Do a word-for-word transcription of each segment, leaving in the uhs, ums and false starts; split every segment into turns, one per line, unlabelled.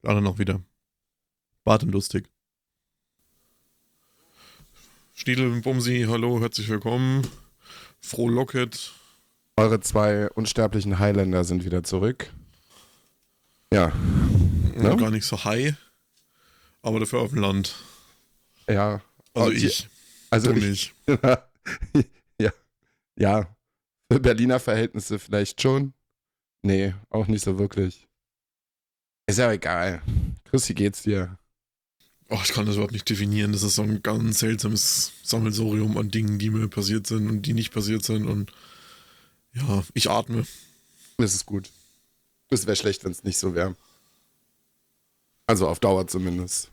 Alle noch wieder. Bart und lustig. Schniedel, Bumsi, hallo, herzlich willkommen. Frohlocket.
Eure zwei unsterblichen Highlander sind wieder zurück. Ja.
Ne? Gar nicht so high, aber dafür auf dem Land.
Ja.
Also
oh,
ich.
Also
du
ich.
nicht.
ja. Ja. Für Berliner Verhältnisse vielleicht schon. Nee, auch nicht so wirklich. Ist ja egal. Chris, wie geht's dir?
Oh, ich kann das überhaupt nicht definieren. Das ist so ein ganz seltsames Sammelsurium an Dingen, die mir passiert sind und die nicht passiert sind. Und ja, ich atme.
Das ist gut. Es wäre schlecht, wenn es nicht so wäre. Also auf Dauer zumindest.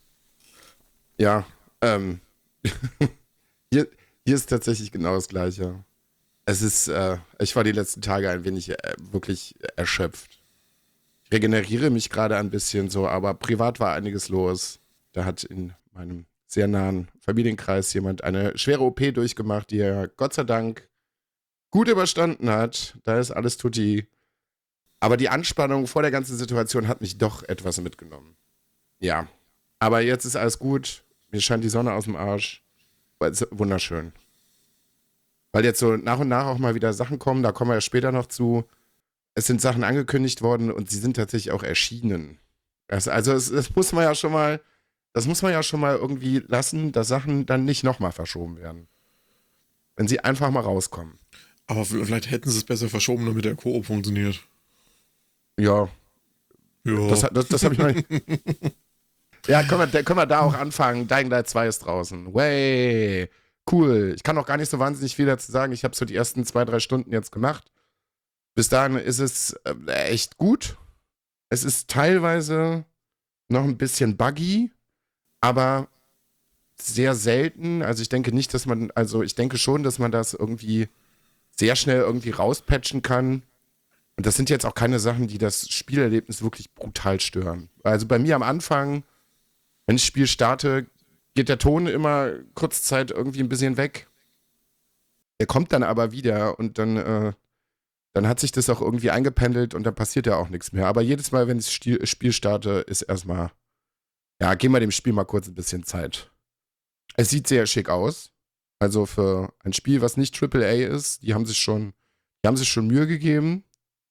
Ja, ähm. hier, hier ist tatsächlich genau das Gleiche. Es ist, äh, ich war die letzten Tage ein wenig äh, wirklich erschöpft. Ich regeneriere mich gerade ein bisschen so, aber privat war einiges los. Da hat in meinem sehr nahen Familienkreis jemand eine schwere O P durchgemacht, die er Gott sei Dank gut überstanden hat. Da ist alles tutti. Aber die Anspannung vor der ganzen Situation hat mich doch etwas mitgenommen. Ja, aber jetzt ist alles gut. Mir scheint die Sonne aus dem Arsch. Es ist wunderschön. Weil jetzt so nach und nach auch mal wieder Sachen kommen, da kommen wir ja später noch zu. Es sind Sachen angekündigt worden und sie sind tatsächlich auch erschienen. Das, also das, das muss man ja schon mal, das muss man ja schon mal irgendwie lassen, dass Sachen dann nicht nochmal verschoben werden. Wenn sie einfach mal rauskommen.
Aber vielleicht hätten sie es besser verschoben, damit der Koop funktioniert.
Ja.
Ja.
Das, das, das habe ich noch nicht. Ja, können wir, können wir da auch anfangen. Dying Light zwei ist draußen. Way. Cool. Ich kann auch gar nicht so wahnsinnig viel dazu sagen. Ich habe so die ersten zwei, drei Stunden jetzt gemacht. Bis dahin ist es äh, echt gut. Es ist teilweise noch ein bisschen buggy, aber sehr selten. Also ich denke nicht, dass man, also ich denke schon, dass man das irgendwie sehr schnell irgendwie rauspatchen kann. Und das sind jetzt auch keine Sachen, die das Spielerlebnis wirklich brutal stören. Also bei mir am Anfang, wenn ich das Spiel starte, geht der Ton immer kurze Zeit irgendwie ein bisschen weg. Der kommt dann aber wieder und dann, äh, dann hat sich das auch irgendwie eingependelt und dann passiert ja auch nichts mehr. Aber jedes Mal, wenn ich das Spiel starte, ist erstmal, ja, geben wir dem Spiel mal kurz ein bisschen Zeit. Es sieht sehr schick aus. Also für ein Spiel, was nicht Triple A ist, die haben sich schon, die haben sich schon Mühe gegeben.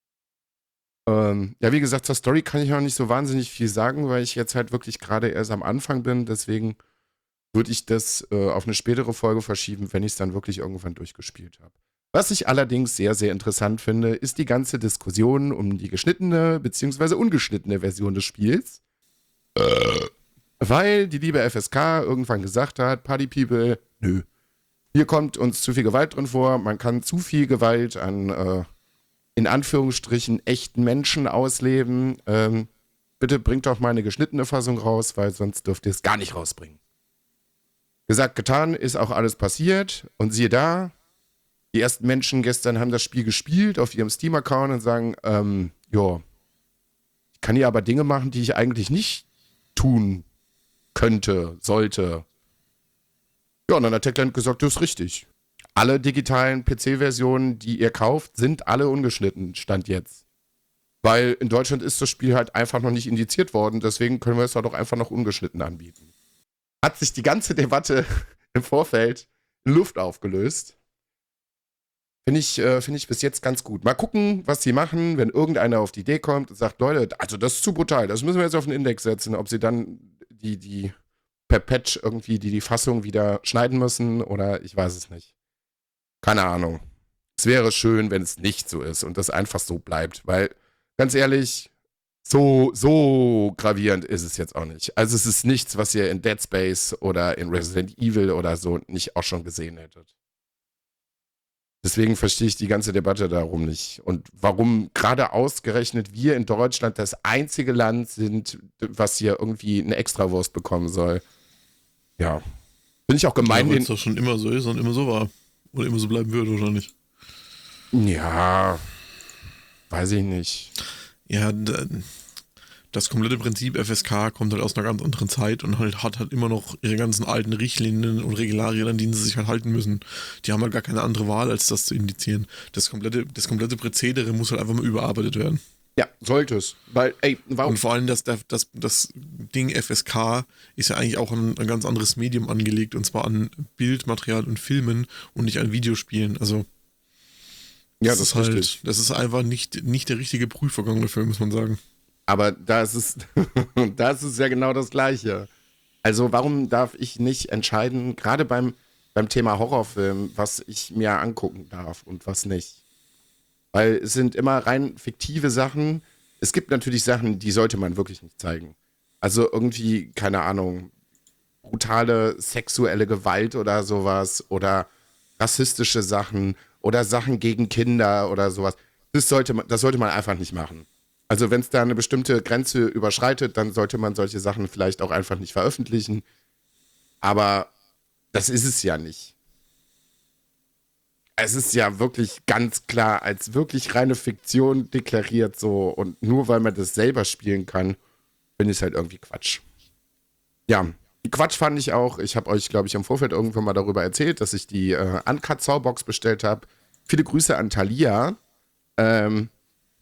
Ähm, ja, wie gesagt, zur Story kann ich noch nicht so wahnsinnig viel sagen, weil ich jetzt halt wirklich gerade erst am Anfang bin. Deswegen würde ich das äh, auf eine spätere Folge verschieben, wenn ich es dann wirklich irgendwann durchgespielt habe. Was ich allerdings sehr, sehr interessant finde, ist die ganze Diskussion um die geschnittene bzw. ungeschnittene Version des Spiels. Äh. Weil die liebe F S K irgendwann gesagt hat, Party People, nö. Hier kommt uns zu viel Gewalt drin vor. Man kann zu viel Gewalt an, äh, in Anführungsstrichen, echten Menschen ausleben. Ähm, bitte bringt doch mal eine geschnittene Fassung raus, weil sonst dürft ihr es gar nicht rausbringen. Gesagt, getan, ist auch alles passiert. Und siehe da, die ersten Menschen gestern haben das Spiel gespielt auf ihrem Steam-Account und sagen, ähm, ja, ich kann hier aber Dinge machen, die ich eigentlich nicht tun könnte, sollte. Ja, und dann hat Techland gesagt, das ist richtig. Alle digitalen P C-Versionen, die ihr kauft, sind alle ungeschnitten, Stand jetzt. Weil in Deutschland ist das Spiel halt einfach noch nicht indiziert worden, deswegen können wir es doch einfach noch ungeschnitten anbieten. Hat sich die ganze Debatte im Vorfeld in Luft aufgelöst. Finde ich, äh, find ich bis jetzt ganz gut. Mal gucken, was sie machen, wenn irgendeiner auf die Idee kommt und sagt, Leute, also das ist zu brutal, das müssen wir jetzt auf den Index setzen, ob sie dann die, die per Patch irgendwie die, die Fassung wieder schneiden müssen oder ich weiß es nicht. Keine Ahnung. Es wäre schön, wenn es nicht so ist und das einfach so bleibt, weil, ganz ehrlich, so, so gravierend ist es jetzt auch nicht. Also es ist nichts, was ihr in Dead Space oder in Resident Evil oder so nicht auch schon gesehen hättet. Deswegen verstehe ich die ganze Debatte darum nicht. Und warum gerade ausgerechnet wir in Deutschland das einzige Land sind, was hier irgendwie eine Extrawurst bekommen soll. Ja. Bin ich auch gemein.
Ja, weil es doch schon immer so ist und immer so war. Oder immer so bleiben würde, wahrscheinlich.
Ja. Weiß ich nicht.
Ja, das komplette Prinzip F S K kommt halt aus einer ganz anderen Zeit und halt hat halt immer noch ihre ganzen alten Richtlinien und Regularien, an denen sie sich halt halten müssen. Die haben halt gar keine andere Wahl, als das zu indizieren. Das komplette, das komplette Prozedere muss halt einfach mal überarbeitet werden.
Ja, sollte es. Weil, ey, warum?
Und vor allem das, das, das, das Ding F S K ist ja eigentlich auch an ein ganz anderes Medium angelegt, und zwar an Bildmaterial und Filmen und nicht an Videospielen. Also
Ja,
das
das
ist
ist
halt,
richtig.
das ist einfach nicht, nicht der richtige Prüfvorgang dafür, muss man sagen.
Aber da ist es, da ist es ja genau das Gleiche. Also warum darf ich nicht entscheiden, gerade beim, beim Thema Horrorfilm, was ich mir angucken darf und was nicht? Weil es sind immer rein fiktive Sachen. Es gibt natürlich Sachen, die sollte man wirklich nicht zeigen. Also irgendwie, keine Ahnung, brutale sexuelle Gewalt oder sowas oder rassistische Sachen oder Sachen gegen Kinder oder sowas. Das sollte man, das sollte man einfach nicht machen. Also wenn es da eine bestimmte Grenze überschreitet, dann sollte man solche Sachen vielleicht auch einfach nicht veröffentlichen. Aber das ist es ja nicht. Es ist ja wirklich ganz klar als wirklich reine Fiktion deklariert so. Und nur weil man das selber spielen kann, finde ich es halt irgendwie Quatsch. Ja, Quatsch fand ich auch. Ich habe euch, glaube ich, im Vorfeld irgendwann mal darüber erzählt, dass ich die äh, Uncut Sawbox bestellt habe. Viele Grüße an Thalia. Ähm,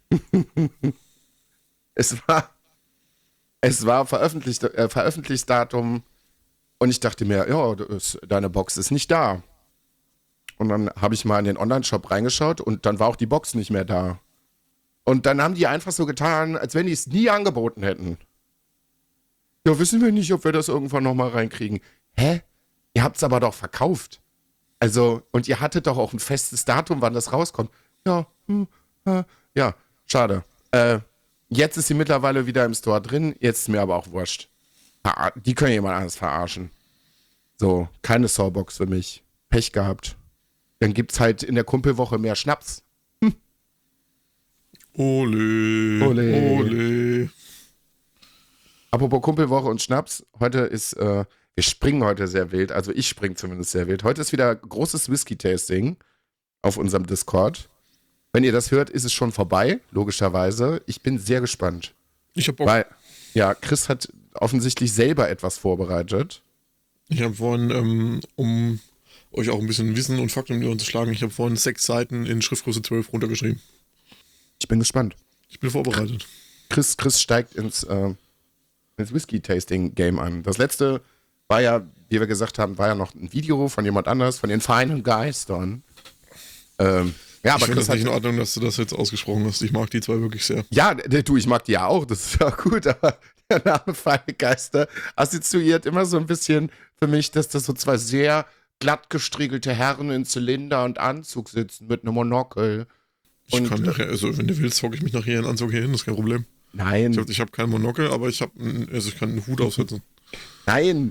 es war, es war veröffentlicht, äh, Veröffentlichungsdatum und ich dachte mir, ja, das, deine Box ist nicht da. Und dann habe ich mal in den Online-Shop reingeschaut und dann war auch die Box nicht mehr da. Und dann haben die einfach so getan, als wenn die es nie angeboten hätten. Ja, wissen wir nicht, ob wir das irgendwann nochmal reinkriegen. Hä? Ihr habt es aber doch verkauft. Also, und ihr hattet doch auch ein festes Datum, wann das rauskommt. Ja, hm, äh, ja, schade. Äh, jetzt ist sie mittlerweile wieder im Store drin, jetzt ist mir aber auch wurscht. Verar- Die können jemand anderes verarschen. So, keine Sawbox für mich. Pech gehabt. Dann gibt's halt in der Kumpelwoche mehr Schnaps.
Ole,
Ole.
ole.
Apropos Kumpelwoche und Schnaps, heute ist, äh, wir springen heute sehr wild, also ich springe zumindest sehr wild. Heute ist wieder großes Whisky-Tasting auf unserem Discord. Wenn ihr das hört, ist es schon vorbei, logischerweise. Ich bin sehr gespannt.
Ich habe Bock.
Weil, ja, Chris hat offensichtlich selber etwas vorbereitet.
Ich habe vorhin, ähm, um euch auch ein bisschen Wissen und Fakten um die Ohren zu schlagen, ich habe vorhin sechs Seiten in Schriftgröße zwölf runtergeschrieben.
Ich bin gespannt.
Ich bin vorbereitet.
Chris, Chris steigt ins, äh, ins Whisky-Tasting-Game an. Das letzte war ja, wie wir gesagt haben, war ja noch ein Video von jemand anders, von den feinen Geistern. Ähm, ja,
Ich
aber
finde
Chris
das nicht
hat,
in Ordnung, dass du das jetzt ausgesprochen hast. Ich mag die zwei wirklich sehr.
ja, d- du, ich mag die ja auch, das ist ja gut, aber der Name Feine Geister assoziiert immer so ein bisschen für mich, dass das so zwei sehr glatt gestriegelte Herren in Zylinder und Anzug sitzen mit einem Monokel.
Ich
Und,
kann
äh,
nachher, also wenn du willst, hocke ich mich nachher in den Anzug hier hin, das ist kein Problem.
Nein,
Ich habe ich hab keinen Monokel, aber ich habe, also ich kann einen Hut aufsetzen.
nein.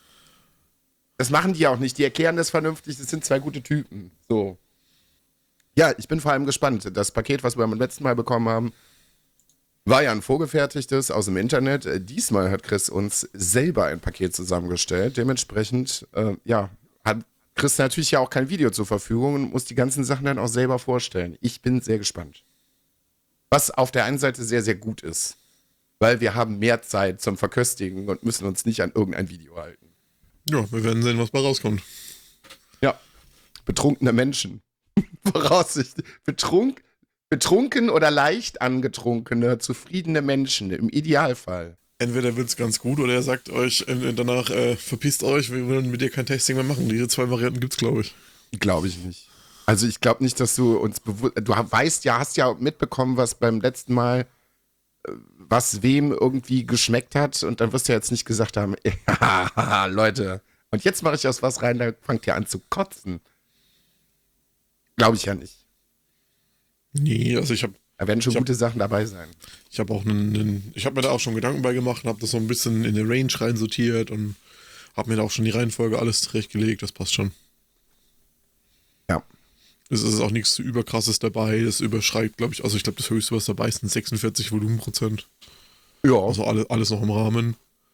Das machen die auch nicht. Die erklären das vernünftig. Das sind zwei gute Typen. So. Ja, ich bin vor allem gespannt. Das Paket, was wir beim letzten Mal bekommen haben, war ja ein vorgefertigtes aus dem Internet. Äh, Diesmal hat Chris uns selber ein Paket zusammengestellt. Dementsprechend, äh, ja, hat Chris natürlich ja auch kein Video zur Verfügung und muss die ganzen Sachen dann auch selber vorstellen. Ich bin sehr gespannt. Was auf der einen Seite sehr, sehr gut ist. Weil wir haben mehr Zeit zum Verköstigen und müssen uns nicht an irgendein Video halten.
Ja, wir werden sehen, was bei rauskommt.
Ja. Betrunkene Menschen. Voraussichtlich. Betrunk, betrunken oder leicht angetrunkene, zufriedene Menschen im Idealfall.
Entweder wird's ganz gut oder er sagt euch äh, danach, äh, verpisst euch, wir wollen mit dir kein Tasting mehr machen. Diese zwei Varianten gibt's, glaube ich.
Glaube ich nicht. Also ich glaube nicht, dass du uns bewusst, du weißt ja, hast ja mitbekommen, was beim letzten Mal, äh, was wem irgendwie geschmeckt hat und dann wirst du ja jetzt nicht gesagt haben, ja, Leute, und jetzt mache ich aus was rein, da fangt ihr an zu kotzen. Glaube ich ja nicht.
Nee, also ich habe
Da werden schon
Ich hab-
gute Sachen dabei sein.
ich hab auch einen, einen ich habe mir da auch schon Gedanken bei gemacht und habe das so ein bisschen in eine Range reinsortiert und habe mir da auch schon die Reihenfolge alles zurechtgelegt, das passt schon.
Ja.
Es ist auch nichts zu überkrasses dabei, das überschreibt, glaube ich, also ich glaube, das höchste, was dabei ist, sind sechsundvierzig Volumenprozent.
Ja.
Also alle, alles noch im Rahmen.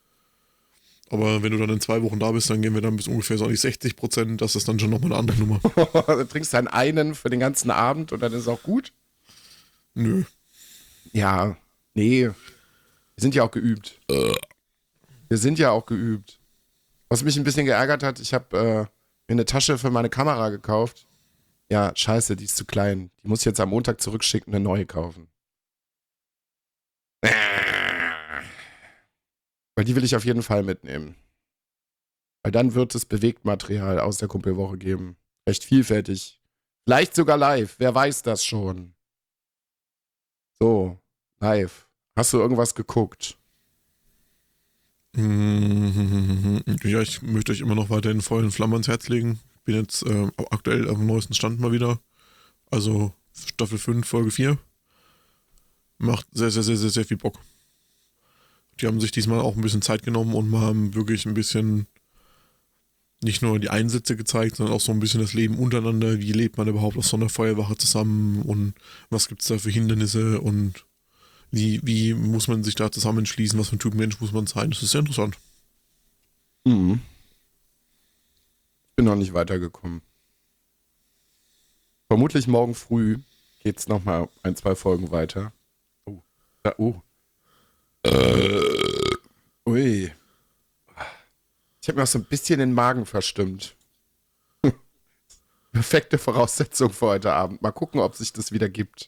Aber wenn du dann in zwei Wochen da bist, dann gehen wir dann bis ungefähr so an die sechzig Prozent. Das ist dann schon nochmal eine andere Nummer.
Du trinkst dann einen für den ganzen Abend und dann ist es auch gut.
Nö.
Ja, nee. Wir sind ja auch geübt. Wir sind ja auch geübt. Was mich ein bisschen geärgert hat, ich habe äh, mir eine Tasche für meine Kamera gekauft. Ja, scheiße, die ist zu klein. Die muss ich jetzt am Montag zurückschicken, eine neue kaufen. Weil die will ich auf jeden Fall mitnehmen. Weil dann wird es Bewegtmaterial aus der Kumpelwoche geben. Recht vielfältig. Vielleicht sogar live. Wer weiß das schon? So, live. Hast du irgendwas geguckt?
Ja, ich möchte euch immer noch weiterhin vollen Flammen ans Herz legen. Bin jetzt äh, aktuell auf dem neuesten Stand mal wieder. Also Staffel fünf, Folge vier. Macht sehr, sehr, sehr, sehr, sehr viel Bock. Die haben sich diesmal auch ein bisschen Zeit genommen und haben wirklich ein bisschen nicht nur die Einsätze gezeigt, sondern auch so ein bisschen das Leben untereinander. Wie lebt man überhaupt auf so einer Feuerwache zusammen und was gibt es da für Hindernisse und wie, wie muss man sich da zusammenschließen, was für ein Typ Mensch muss man sein. Das ist sehr interessant.
Mhm. Bin noch nicht weitergekommen. Vermutlich morgen früh geht's nochmal ein, zwei Folgen weiter. Oh. Da, oh. Äh. Ui. Ich habe mir auch so ein bisschen den Magen verstimmt. Perfekte Voraussetzung für heute Abend. Mal gucken, ob sich das wieder gibt.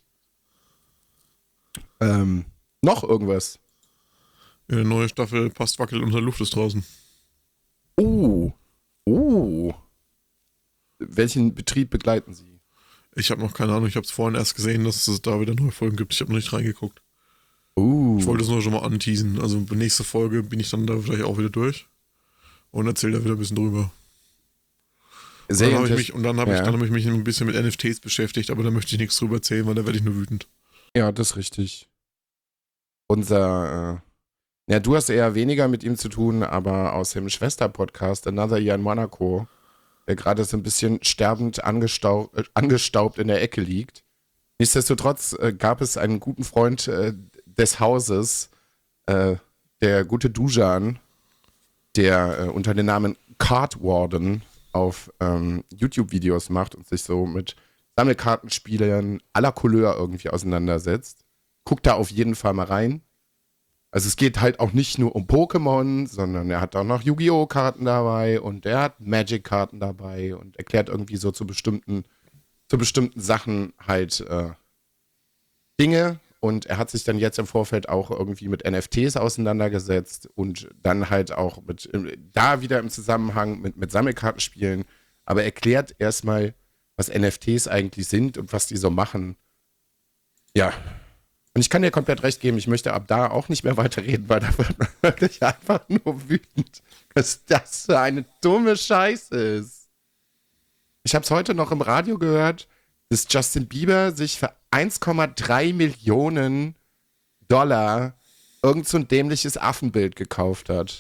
Ähm, noch irgendwas?
Eine neue Staffel Passt wackelt und der Luft ist draußen.
Oh. Oh. Welchen Betrieb begleiten Sie?
Ich habe noch keine Ahnung, ich habe es vorhin erst gesehen, dass es da wieder neue Folgen gibt. Ich habe noch nicht reingeguckt.
Uh.
Ich wollte es nur schon mal anteasen. Also nächste Folge bin ich dann da vielleicht auch wieder durch und erzähle da wieder ein bisschen drüber. Und dann habe ich mich, und dann habe
ja.
ich, dann hab ich mich ein bisschen mit N F Ts beschäftigt, aber da möchte ich nichts drüber erzählen, weil da werde ich nur wütend.
Ja, das ist richtig. Unser, äh, ja, du hast eher weniger mit ihm zu tun, aber aus dem Schwester-Podcast Another Year in Monaco, der gerade so ein bisschen sterbend angestau äh, angestaubt in der Ecke liegt. Nichtsdestotrotz äh, gab es einen guten Freund äh, des Hauses, äh, der gute Dujan, der äh, unter dem Namen Card Warden auf ähm, YouTube-Videos macht und sich so mit Sammelkartenspielen aller Couleur irgendwie auseinandersetzt. Guckt da auf jeden Fall mal rein. Also es geht halt auch nicht nur um Pokémon, sondern er hat auch noch Yu-Gi-Oh! Karten dabei und er hat Magic-Karten dabei und erklärt irgendwie so zu bestimmten, zu bestimmten Sachen halt äh, Dinge. Und er hat sich dann jetzt im Vorfeld auch irgendwie mit N F Ts auseinandergesetzt und dann halt auch mit, da wieder im Zusammenhang mit, mit Sammelkartenspielen. Aber erklärt erstmal, was N F Ts eigentlich sind und was die so machen. Ja. Und ich kann dir komplett recht geben, ich möchte ab da auch nicht mehr weiterreden, weil da wird man wirklich einfach nur wütend, was das für eine dumme Scheiße ist. Ich habe es heute noch im Radio gehört, dass Justin Bieber sich für eins Komma drei Millionen Dollar irgend so ein dämliches Affenbild gekauft hat.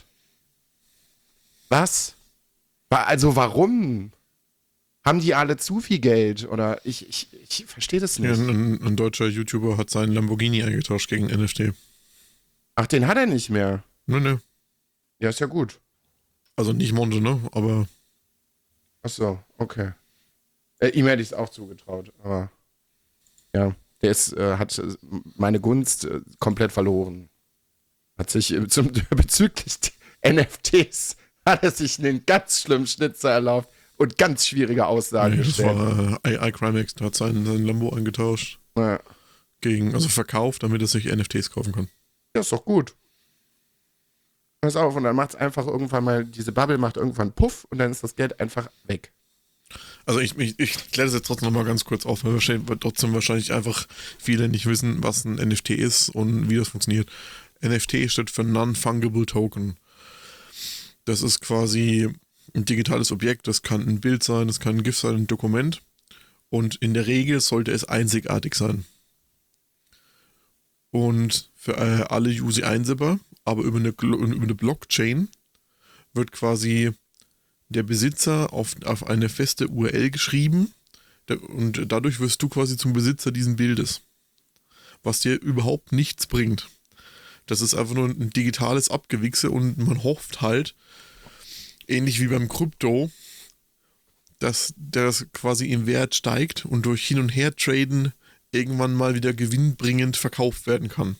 Was? Also warum? Haben die alle zu viel Geld? Oder ich, ich, ich verstehe das nicht.
Ja, ein, ein deutscher YouTuber hat seinen Lamborghini eingetauscht gegen N F T.
Ach, den hat er nicht mehr.
Ne, ne.
Ja, ist ja gut.
Also nicht Monte, ne? Aber.
Ach so, okay. Äh, ihm hätte ich es auch zugetraut, aber ja, der ist, äh, hat meine Gunst äh, komplett verloren. Hat sich äh, zum, bezüglich N F Ts hat er sich einen ganz schlimmen Schnitzer erlaubt und ganz schwierige Aussagen
Nee, das
gestellt.
war äh, iCrimex, der hat seinen, seinen Lambo eingetauscht.
Ja.
Gegen, also verkauft, damit er sich N F Ts kaufen kann.
Ja, ist doch gut. Pass auf, und dann macht es einfach irgendwann mal, diese Bubble macht irgendwann Puff und dann ist das Geld einfach weg.
Also ich, ich, ich kläre das jetzt trotzdem nochmal ganz kurz auf, weil wahrscheinlich, weil trotzdem wahrscheinlich einfach viele nicht wissen, was ein N F T ist und wie das funktioniert. N F T steht für Non-Fungible Token. Das ist quasi ein digitales Objekt, das kann ein Bild sein, das kann ein GIF sein, ein Dokument. Und in der Regel sollte es einzigartig sein. Und für alle U S I einsipper, aber über eine, über eine Blockchain wird quasi der Besitzer auf, auf eine feste U R L geschrieben und dadurch wirst du quasi zum Besitzer dieses Bildes, was dir überhaupt nichts bringt. Das ist einfach nur ein digitales Abgewichse und man hofft halt, ähnlich wie beim Krypto, dass das quasi im Wert steigt und durch Hin- und Her-Traden irgendwann mal wieder gewinnbringend verkauft werden kann.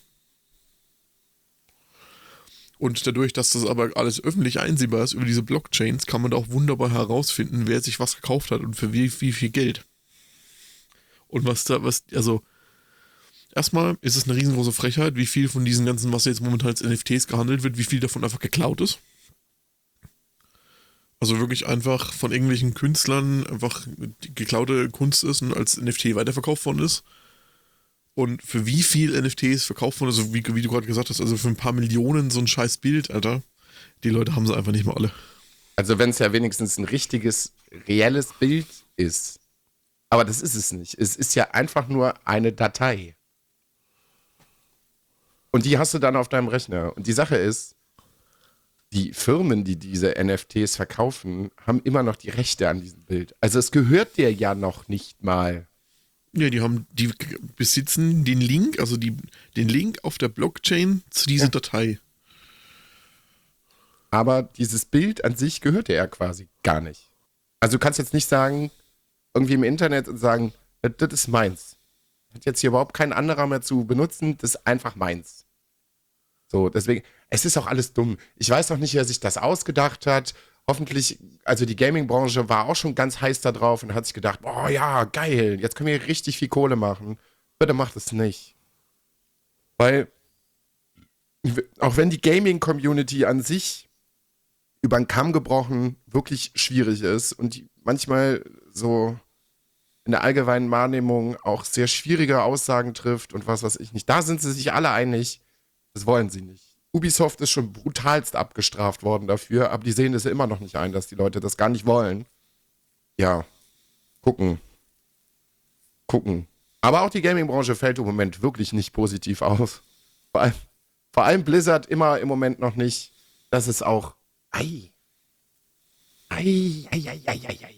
Und dadurch, dass das aber alles öffentlich einsehbar ist über diese Blockchains, kann man da auch wunderbar herausfinden, wer sich was gekauft hat und für wie, wie viel Geld. Und was da, was, also, erstmal ist es eine riesengroße Frechheit, wie viel von diesen ganzen, was jetzt momentan als N F Ts gehandelt wird, wie viel davon einfach geklaut ist. Also wirklich einfach von irgendwelchen Künstlern einfach die geklaute Kunst ist und als N F T weiterverkauft worden ist. Und für wie viel N F Ts verkauft worden ist, also wie, wie du gerade gesagt hast, also für ein paar Millionen so ein scheiß Bild, Alter. Die Leute haben sie einfach nicht mehr alle.
Also wenn es ja wenigstens ein richtiges, reelles Bild ist. Aber das ist es nicht. Es ist ja einfach nur eine Datei. Und die hast du dann auf deinem Rechner. Und die Sache ist, die Firmen, die diese N F Ts verkaufen, haben immer noch die Rechte an diesem Bild. Also es gehört dir ja noch nicht mal.
Ja, die haben, die besitzen den Link, also die, den Link auf der Blockchain zu dieser ja. Datei.
Aber dieses Bild an sich gehört dir ja quasi gar nicht. Also du kannst jetzt nicht sagen, irgendwie im Internet und sagen, das ist meins. Hat jetzt hier überhaupt kein anderer mehr zu benutzen, das ist einfach meins. So, deswegen, es ist auch alles dumm. Ich weiß noch nicht, wer sich das ausgedacht hat. Hoffentlich, also die Gaming-Branche war auch schon ganz heiß da drauf und hat sich gedacht, oh ja, geil, jetzt können wir richtig viel Kohle machen. Bitte macht es nicht. Weil, auch wenn die Gaming-Community an sich über den Kamm gebrochen wirklich schwierig ist und die manchmal so in der allgemeinen Wahrnehmung auch sehr schwierige Aussagen trifft und was weiß ich nicht, da sind sie sich alle einig, das wollen sie nicht. Ubisoft ist schon brutalst abgestraft worden dafür, aber die sehen es ja immer noch nicht ein, dass die Leute das gar nicht wollen. Ja, gucken. Gucken. Aber auch die Gaming-Branche fällt im Moment wirklich nicht positiv aus. Vor allem, vor allem Blizzard immer im Moment noch nicht. Das ist auch Ei. Ei, ei, ei, ei, ei, ei, ei.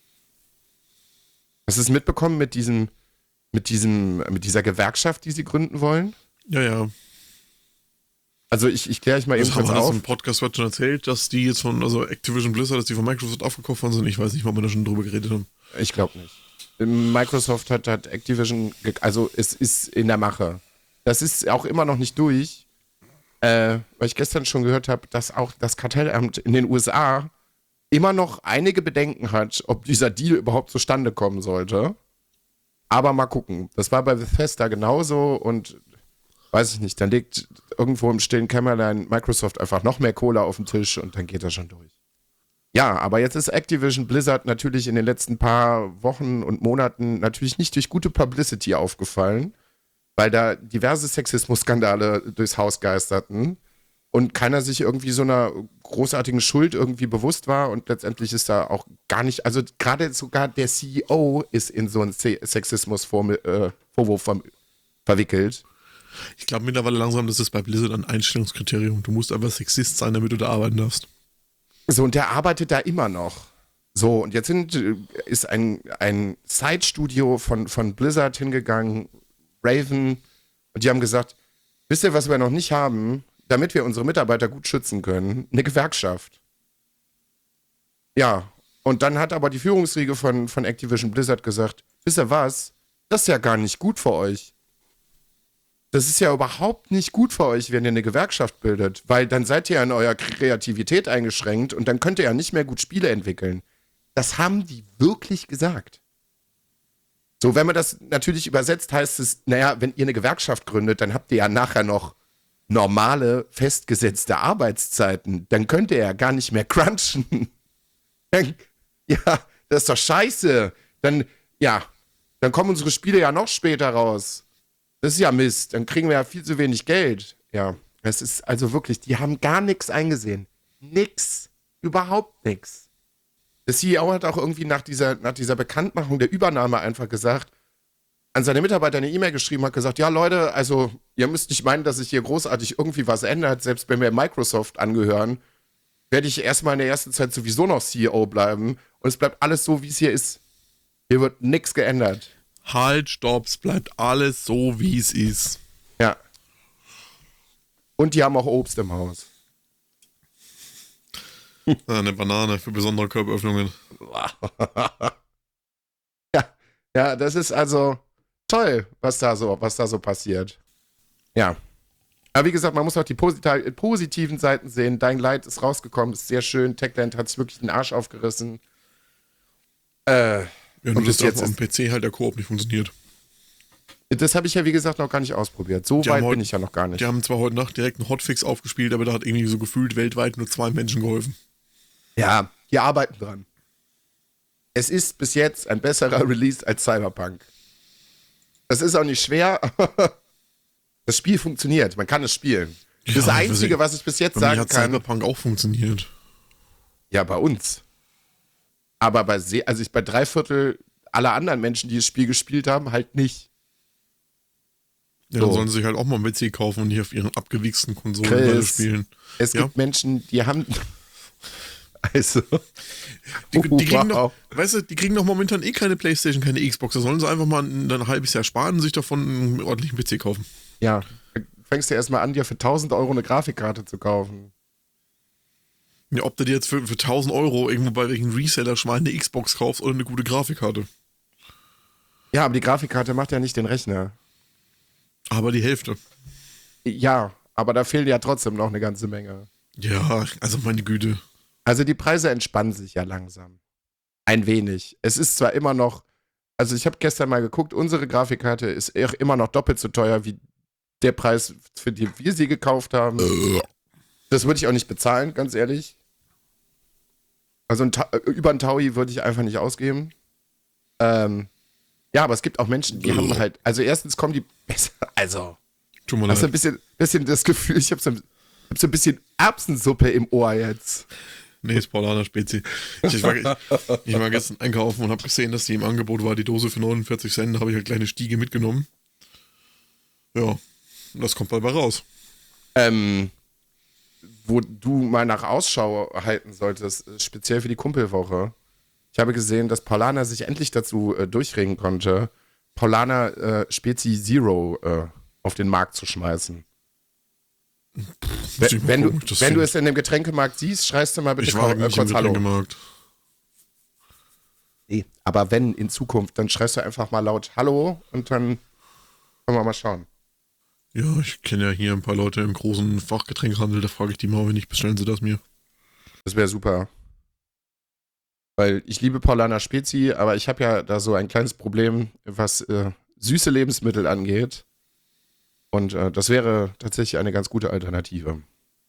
Hast du es mitbekommen mit diesem, mit diesem, mit dieser Gewerkschaft, die sie gründen wollen?
Ja, ja.
Also ich, ich kläre euch mal eben
das
kurz
haben wir
auf.
Das im Podcast schon erzählt, dass die jetzt von, also Activision Blizzard, dass die von Microsoft aufgekauft worden sind. Ich weiß nicht, ob wir da schon drüber geredet haben.
Ich glaube nicht. Microsoft hat, hat Activision, ge- also es ist in der Mache. Das ist auch immer noch nicht durch, äh, weil ich gestern schon gehört habe, dass auch das Kartellamt in den U S A immer noch einige Bedenken hat, ob dieser Deal überhaupt zustande kommen sollte. Aber mal gucken. Das war bei Bethesda genauso und weiß ich nicht, dann legt irgendwo im stillen Kämmerlein Microsoft einfach noch mehr Kohle auf den Tisch und dann geht das schon durch. Ja, aber jetzt ist Activision Blizzard natürlich in den letzten paar Wochen und Monaten natürlich nicht durch gute Publicity aufgefallen, weil da diverse Sexismus-Skandale durchs Haus geisterten und keiner sich irgendwie so einer großartigen Schuld irgendwie bewusst war und letztendlich ist da auch gar nicht, also gerade sogar der C E O ist in so einen Sexismus-Vorwurf ver- verwickelt.
Ich glaube mittlerweile langsam, das ist bei Blizzard ein Einstellungskriterium. Du musst einfach Sexist sein, damit du da arbeiten darfst.
So, und der arbeitet da immer noch. So, und jetzt sind, ist ein, ein Side-Studio von, von Blizzard hingegangen, Raven, und die haben gesagt, wisst ihr, was wir noch nicht haben, damit wir unsere Mitarbeiter gut schützen können? Eine Gewerkschaft. Ja, und dann hat aber die Führungsriege von, von Activision Blizzard gesagt, wisst ihr was, das ist ja gar nicht gut für euch. Das ist ja überhaupt nicht gut für euch, wenn ihr eine Gewerkschaft bildet, weil dann seid ihr ja in eurer Kreativität eingeschränkt und dann könnt ihr ja nicht mehr gut Spiele entwickeln. Das haben die wirklich gesagt. So, wenn man das natürlich übersetzt, heißt es, naja, wenn ihr eine Gewerkschaft gründet, dann habt ihr ja nachher noch normale, festgesetzte Arbeitszeiten. Dann könnt ihr ja gar nicht mehr crunchen. Ja, das ist doch scheiße. Dann, ja, dann kommen unsere Spiele ja noch später raus. Das ist ja Mist, dann kriegen wir ja viel zu wenig Geld. Ja, es ist also wirklich, die haben gar nichts eingesehen. Nix. Überhaupt nix. Der C E O hat auch irgendwie nach dieser, nach dieser Bekanntmachung der Übernahme einfach gesagt, an seine Mitarbeiter eine E-Mail geschrieben, hat gesagt, ja Leute, also ihr müsst nicht meinen, dass sich hier großartig irgendwie was ändert. Selbst wenn wir Microsoft angehören, werde ich erstmal in der ersten Zeit sowieso noch C E O bleiben. Und es bleibt alles so, wie es hier ist. Hier wird nichts geändert.
Halt, stopp, es bleibt alles so, wie es ist.
Ja. Und die haben auch Obst im Haus.
Ah, eine Banane für besondere Körperöffnungen.
ja, ja, das ist also toll, was da so, was da so passiert. Ja. Aber wie gesagt, man muss auch die posit- positiven Seiten sehen. Dying Light ist rausgekommen, ist sehr schön. Techland hat sich wirklich den Arsch aufgerissen. Äh...
Ja, nur dass auf dem P C halt der Koop nicht funktioniert.
Das habe ich ja, wie gesagt, noch gar nicht ausprobiert. So
Die haben
weit
heute-
bin ich ja noch gar nicht.
Die haben zwar heute Nacht direkt einen Hotfix aufgespielt, aber da hat irgendwie so gefühlt weltweit nur zwei Menschen geholfen.
Ja, die arbeiten dran. Es ist bis jetzt ein besserer Release als Cyberpunk. Das ist auch nicht schwer, aber das Spiel funktioniert. Man kann es spielen. Das
Ja,
Einzige,
für
was ich bis jetzt
Bei mir
sagen
hat
kann,
Cyberpunk auch funktioniert.
ja, bei uns. Aber bei, Se- also ich, bei drei Viertel aller anderen Menschen, die das Spiel gespielt haben, halt nicht.
Ja, dann
So.
sollen sie sich halt auch mal einen P C kaufen und nicht auf ihren abgewichsten Konsolen
Chris.
weiter spielen.
Es
Ja.
gibt Menschen, die haben. Also.
Die, die, kriegen
Wow.
noch, weißt du, die kriegen doch momentan eh keine Playstation, keine Xbox. Da sollen sie einfach mal ein, ein halbes Jahr sparen und sich davon einen ordentlichen P C kaufen.
Ja, fängst du erstmal an, dir für tausend Euro eine Grafikkarte zu kaufen.
Ja, ob du dir jetzt für, für tausend Euro irgendwo bei welchen Reseller schon mal eine Xbox kaufst oder eine gute Grafikkarte.
Ja, aber die Grafikkarte macht ja nicht den Rechner.
Aber die Hälfte.
Ja, aber da fehlt ja trotzdem noch eine ganze Menge.
Ja, also meine Güte.
Also die Preise entspannen sich ja langsam. Ein wenig. Es ist zwar immer noch, also ich habe gestern mal geguckt, unsere Grafikkarte ist eher immer noch doppelt so teuer wie der Preis, für den wir sie gekauft haben. Das würde ich auch nicht bezahlen, ganz ehrlich. Also ein Ta- über ein Taui würde ich einfach nicht ausgeben. Ähm, ja, aber es gibt auch Menschen, die haben halt, also erstens kommen die besser, also
Tut mir
hast du ein
leid.
bisschen, bisschen das Gefühl, ich habe so, ein- hab so ein bisschen Erbsensuppe im Ohr jetzt.
Nee, ist Paulaner Spezi. Ich, ich, war, ich, ich war gestern einkaufen und habe gesehen, dass die im Angebot war, die Dose für neunundvierzig Cent. Da habe ich halt kleine Stiege mitgenommen. Ja, und das kommt bald mal raus.
Ähm, wo du mal nach Ausschau halten solltest, äh, speziell für die Kumpelwoche. Ich habe gesehen, dass Paulaner sich endlich dazu äh, durchringen konnte, Paulaner äh, Spezi Zero äh, auf den Markt zu schmeißen.
Muss ich mal
Wenn, du,
gucken, ob ich das
wenn du
finde.
es in dem Getränkemarkt siehst, schreist du mal bitte
Ich war
ko-
nicht
kurz
im
Hallo.
Getränkemarkt.
Nee, aber wenn in Zukunft, dann schreist du einfach mal laut Hallo und dann können wir mal schauen.
Ja, ich kenne ja hier ein paar Leute im großen Fachgetränkhandel. Da frage ich die mal, wenn nicht, bestellen sie das mir.
Das wäre super. Weil ich liebe Paulaner Spezi, aber ich habe ja da so ein kleines Problem, was äh, süße Lebensmittel angeht. Und äh, das wäre tatsächlich eine ganz gute Alternative.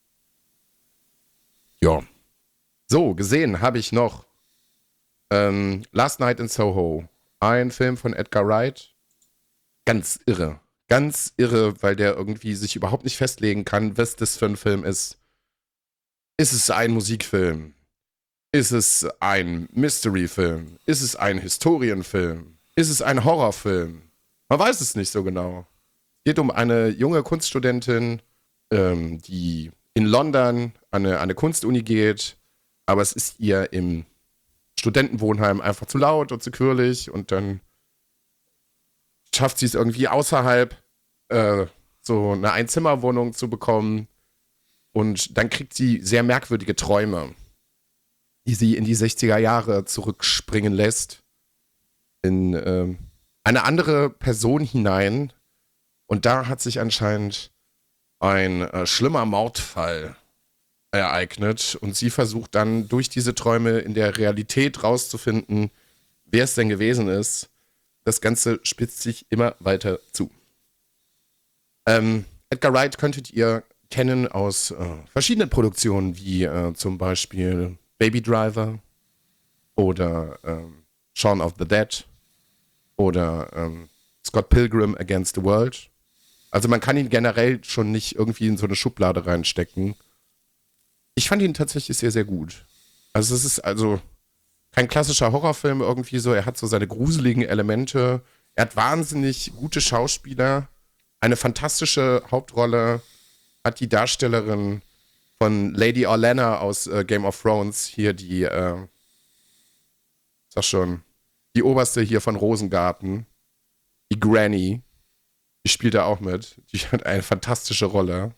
Ja. So, gesehen habe ich noch ähm, Last Night in Soho. Ein Film von Edgar Wright. Ganz irre. Ganz irre, weil der irgendwie sich überhaupt nicht festlegen kann, was das für ein Film ist. Ist es ein Musikfilm? Ist es ein Mystery-Film? Ist es ein Historienfilm? Ist es ein Horrorfilm? Man weiß es nicht so genau. Es geht um eine junge Kunststudentin, ähm, die in London an eine, an eine Kunstuni geht, aber es ist ihr im Studentenwohnheim einfach zu laut und zu quirlig und dann schafft sie es irgendwie außerhalb äh, so eine Einzimmerwohnung zu bekommen und dann kriegt sie sehr merkwürdige Träume, die sie in die sechziger Jahre zurückspringen lässt, in ähm, eine andere Person hinein. Und da hat sich anscheinend ein äh, schlimmer Mordfall ereignet. Und sie versucht dann durch diese Träume in der Realität rauszufinden, wer es denn gewesen ist. Das Ganze spitzt sich immer weiter zu. Ähm, Edgar Wright könntet ihr kennen aus äh, verschiedenen Produktionen, wie äh, zum Beispiel Baby Driver oder ähm, Shaun of the Dead oder ähm, Scott Pilgrim Against the World. Also man kann ihn generell schon nicht irgendwie in so eine Schublade reinstecken. Ich fand ihn tatsächlich sehr, sehr gut. Also es ist also kein klassischer Horrorfilm irgendwie so. Er hat so seine gruseligen Elemente. Er hat wahnsinnig gute Schauspieler. Eine fantastische Hauptrolle hat die Darstellerin von Lady Olenna aus äh, Game of Thrones, hier die, äh, sag schon, die Oberste hier von Rosengarten, die Granny, die spielt da auch mit. Die hat eine fantastische Rolle.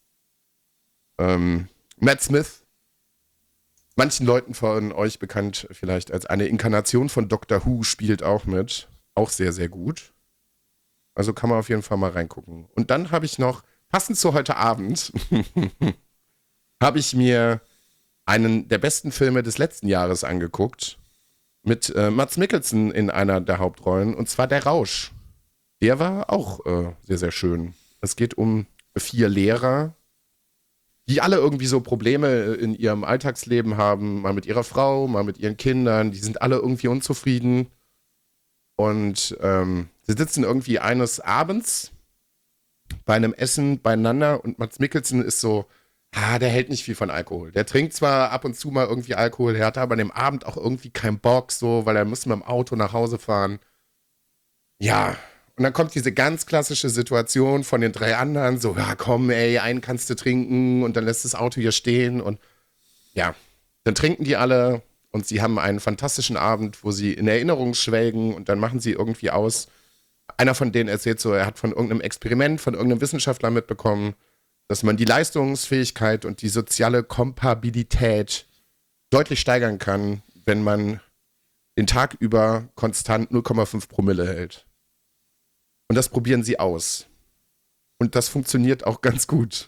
Ähm, Matt Smith, manchen Leuten von euch bekannt vielleicht als eine Inkarnation von Doctor Who, spielt auch mit. Auch sehr, sehr gut. Also kann man auf jeden Fall mal reingucken. Und dann habe ich noch, passend zu heute Abend, habe ich mir einen der besten Filme des letzten Jahres angeguckt. Mit äh, Mads Mikkelsen in einer der Hauptrollen. Und zwar Der Rausch. Der war auch äh, sehr, sehr schön. Es geht um vier Lehrer, die alle irgendwie so Probleme in ihrem Alltagsleben haben, mal mit ihrer Frau, mal mit ihren Kindern. Die sind alle irgendwie unzufrieden. Und ähm, sie sitzen irgendwie eines Abends bei einem Essen beieinander und Mads Mikkelsen ist so, ah, der hält nicht viel von Alkohol. Der trinkt zwar ab und zu mal irgendwie Alkohol, der hatte aber an dem Abend auch irgendwie keinen Bock, so, weil er muss mit dem Auto nach Hause fahren. Ja, und dann kommt diese ganz klassische Situation von den drei anderen, so, ja komm ey, einen kannst du trinken und dann lässt das Auto hier stehen und ja, dann trinken die alle und sie haben einen fantastischen Abend, wo sie in Erinnerung schwelgen und dann machen sie irgendwie aus. Einer von denen erzählt so, er hat von irgendeinem Experiment, von irgendeinem Wissenschaftler mitbekommen, dass man die Leistungsfähigkeit und die soziale Kompatibilität deutlich steigern kann, wenn man den Tag über konstant null Komma fünf Promille hält. Und das probieren sie aus. Und das funktioniert auch ganz gut.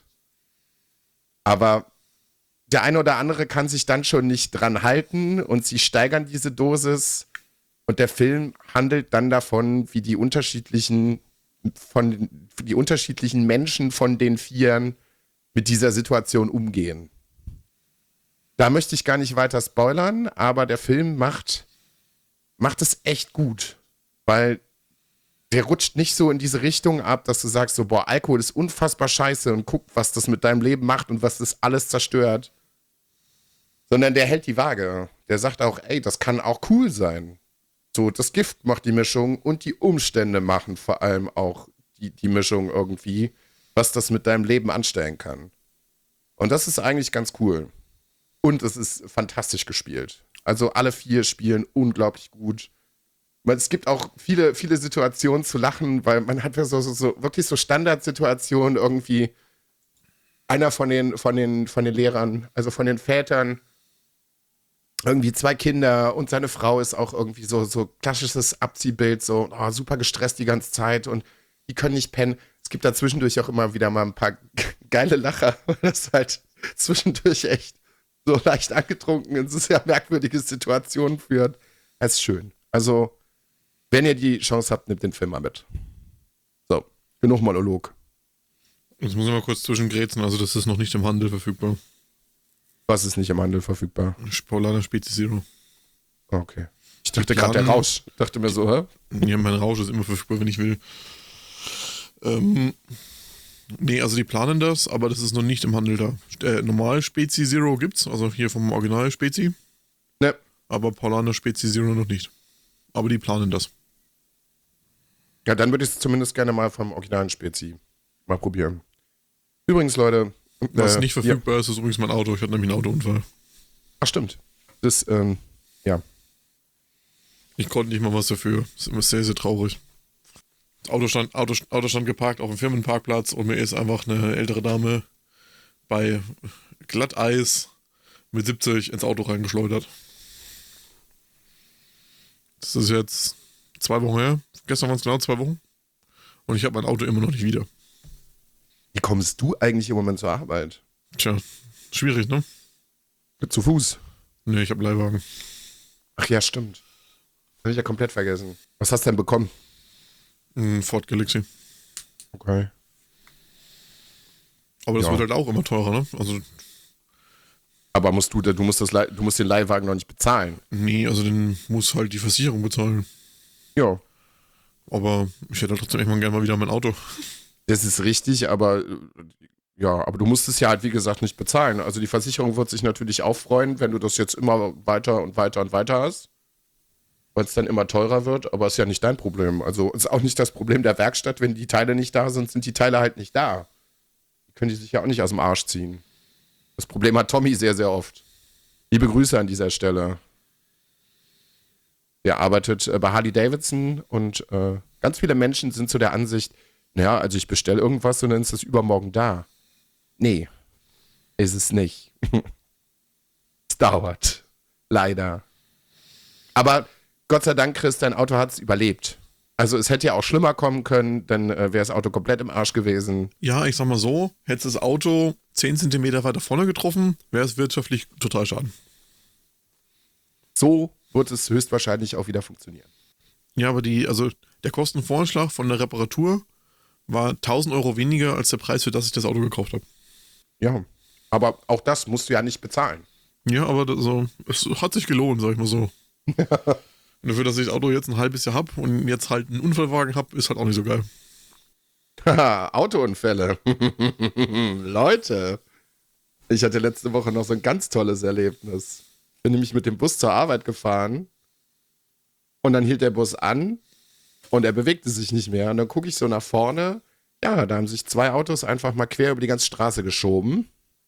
Aber der eine oder andere kann sich dann schon nicht dran halten und sie steigern diese Dosis. Und der Film handelt dann davon, wie die unterschiedlichen, von, die unterschiedlichen Menschen von den Vieren mit dieser Situation umgehen. Da möchte ich gar nicht weiter spoilern, aber der Film macht, macht es echt gut. Weil der rutscht nicht so in diese Richtung ab, dass du sagst so, boah, Alkohol ist unfassbar scheiße und guck, was das mit deinem Leben macht und was das alles zerstört. Sondern der hält die Waage. Der sagt auch, ey, das kann auch cool sein. So, das Gift macht die Mischung und die Umstände machen vor allem auch die, die Mischung irgendwie, was das mit deinem Leben anstellen kann. Und das ist eigentlich ganz cool. Und es ist fantastisch gespielt. Also alle vier spielen unglaublich gut. Es gibt auch viele, viele Situationen zu lachen, weil man hat ja so, so, so wirklich so Standardsituationen irgendwie. Einer von den, von den, von den Lehrern, also von den Vätern, irgendwie zwei Kinder und seine Frau ist auch irgendwie so, so klassisches Abziehbild, so oh, super gestresst die ganze Zeit und die können nicht pennen. Es gibt da zwischendurch auch immer wieder mal ein paar geile Lacher, weil das halt zwischendurch echt so leicht angetrunken in so sehr merkwürdige Situationen führt. Das ist schön. Also, wenn ihr die Chance habt, nehmt den Film mal mit. So, genug Monolog.
Jetzt muss ich mal kurz zwischengrätschen, also das ist noch nicht im Handel verfügbar.
Was ist nicht im Handel verfügbar?
Paulaner Spezi Zero.
Okay. Ich dachte gerade der Rausch. Ich dachte mir so, hä?
Ja, mein Rausch ist immer verfügbar, wenn ich will. Ähm, nee, also die planen das, aber das ist noch nicht im Handel da. Äh, normal Spezi Zero gibt's, also hier vom Original Spezi.
Ne.
Aber Paulaner Spezi Zero noch nicht. Aber die planen das.
Ja, dann würde ich es zumindest gerne mal vom originalen Spezi mal probieren. Übrigens, Leute.
Was
äh,
nicht verfügbar
ja.
ist, ist übrigens mein Auto. Ich hatte nämlich einen Autounfall.
Ach, stimmt. Das, ähm, ja.
Ich konnte nicht mal was dafür. Das ist immer sehr, sehr traurig. Das Auto stand, Auto, Auto stand geparkt auf dem Firmenparkplatz und mir ist einfach eine ältere Dame bei Glatteis mit siebzig ins Auto reingeschleudert. Das ist jetzt zwei Wochen her. Gestern waren es genau zwei Wochen. Und ich habe mein Auto immer noch nicht wieder.
Wie kommst du eigentlich im Moment zur Arbeit?
Tja, schwierig, ne?
Zu Fuß?
Ne, ich habe Leihwagen.
Ach ja, stimmt. Habe ich ja komplett vergessen. Was hast du denn bekommen?
Ein Ford Galaxy.
Okay.
Aber das
Ja.
wird halt auch immer teurer, ne? Also,
Aber musst du, du musst das, Leih- du musst den Leihwagen noch nicht bezahlen.
nee, also den muss halt die Versicherung bezahlen.
Ja.
Aber ich hätte halt trotzdem irgendwann gerne mal wieder mein Auto.
Das ist richtig, aber äh, ja, aber du musst es ja halt, wie gesagt, nicht bezahlen. Also die Versicherung wird sich natürlich auch freuen, wenn du das jetzt immer weiter und weiter und weiter hast, weil es dann immer teurer wird, aber ist ja nicht dein Problem. Also ist auch nicht das Problem der Werkstatt, wenn die Teile nicht da sind, sind die Teile halt nicht da. Die können die sich ja auch nicht aus dem Arsch ziehen. Das Problem hat Tommy sehr, sehr oft. Liebe Grüße an dieser Stelle. Der arbeitet äh, bei Harley Davidson und äh, ganz viele Menschen sind zu der Ansicht, naja, also ich bestelle irgendwas und dann ist das übermorgen da. Nee, ist es nicht. Es dauert. Leider. Aber Gott sei Dank, Chris, dein Auto hat es überlebt. Also es hätte ja auch schlimmer kommen können, dann äh, wäre das Auto komplett im Arsch gewesen.
Ja, ich sag mal so, hätte das Auto zehn Zentimeter weiter vorne getroffen, wäre es wirtschaftlich total schaden.
So wird es höchstwahrscheinlich auch wieder funktionieren.
Ja, aber die, also der Kostenvoranschlag von der Reparatur war tausend Euro weniger als der Preis, für das ich das Auto gekauft habe.
Ja, aber auch das musst du ja nicht bezahlen.
Ja, aber das, so, es hat sich gelohnt, sag ich mal so. Und dafür, dass ich das Auto jetzt ein halbes Jahr habe und jetzt halt einen Unfallwagen habe, ist halt auch nicht so geil.
Haha, Autounfälle. Leute, ich hatte letzte Woche noch so ein ganz tolles Erlebnis. Bin nämlich mit dem Bus zur Arbeit gefahren und dann hielt der Bus an und er bewegte sich nicht mehr. Und dann gucke ich so nach vorne. Ja, da haben sich zwei Autos einfach mal quer über die ganze Straße geschoben.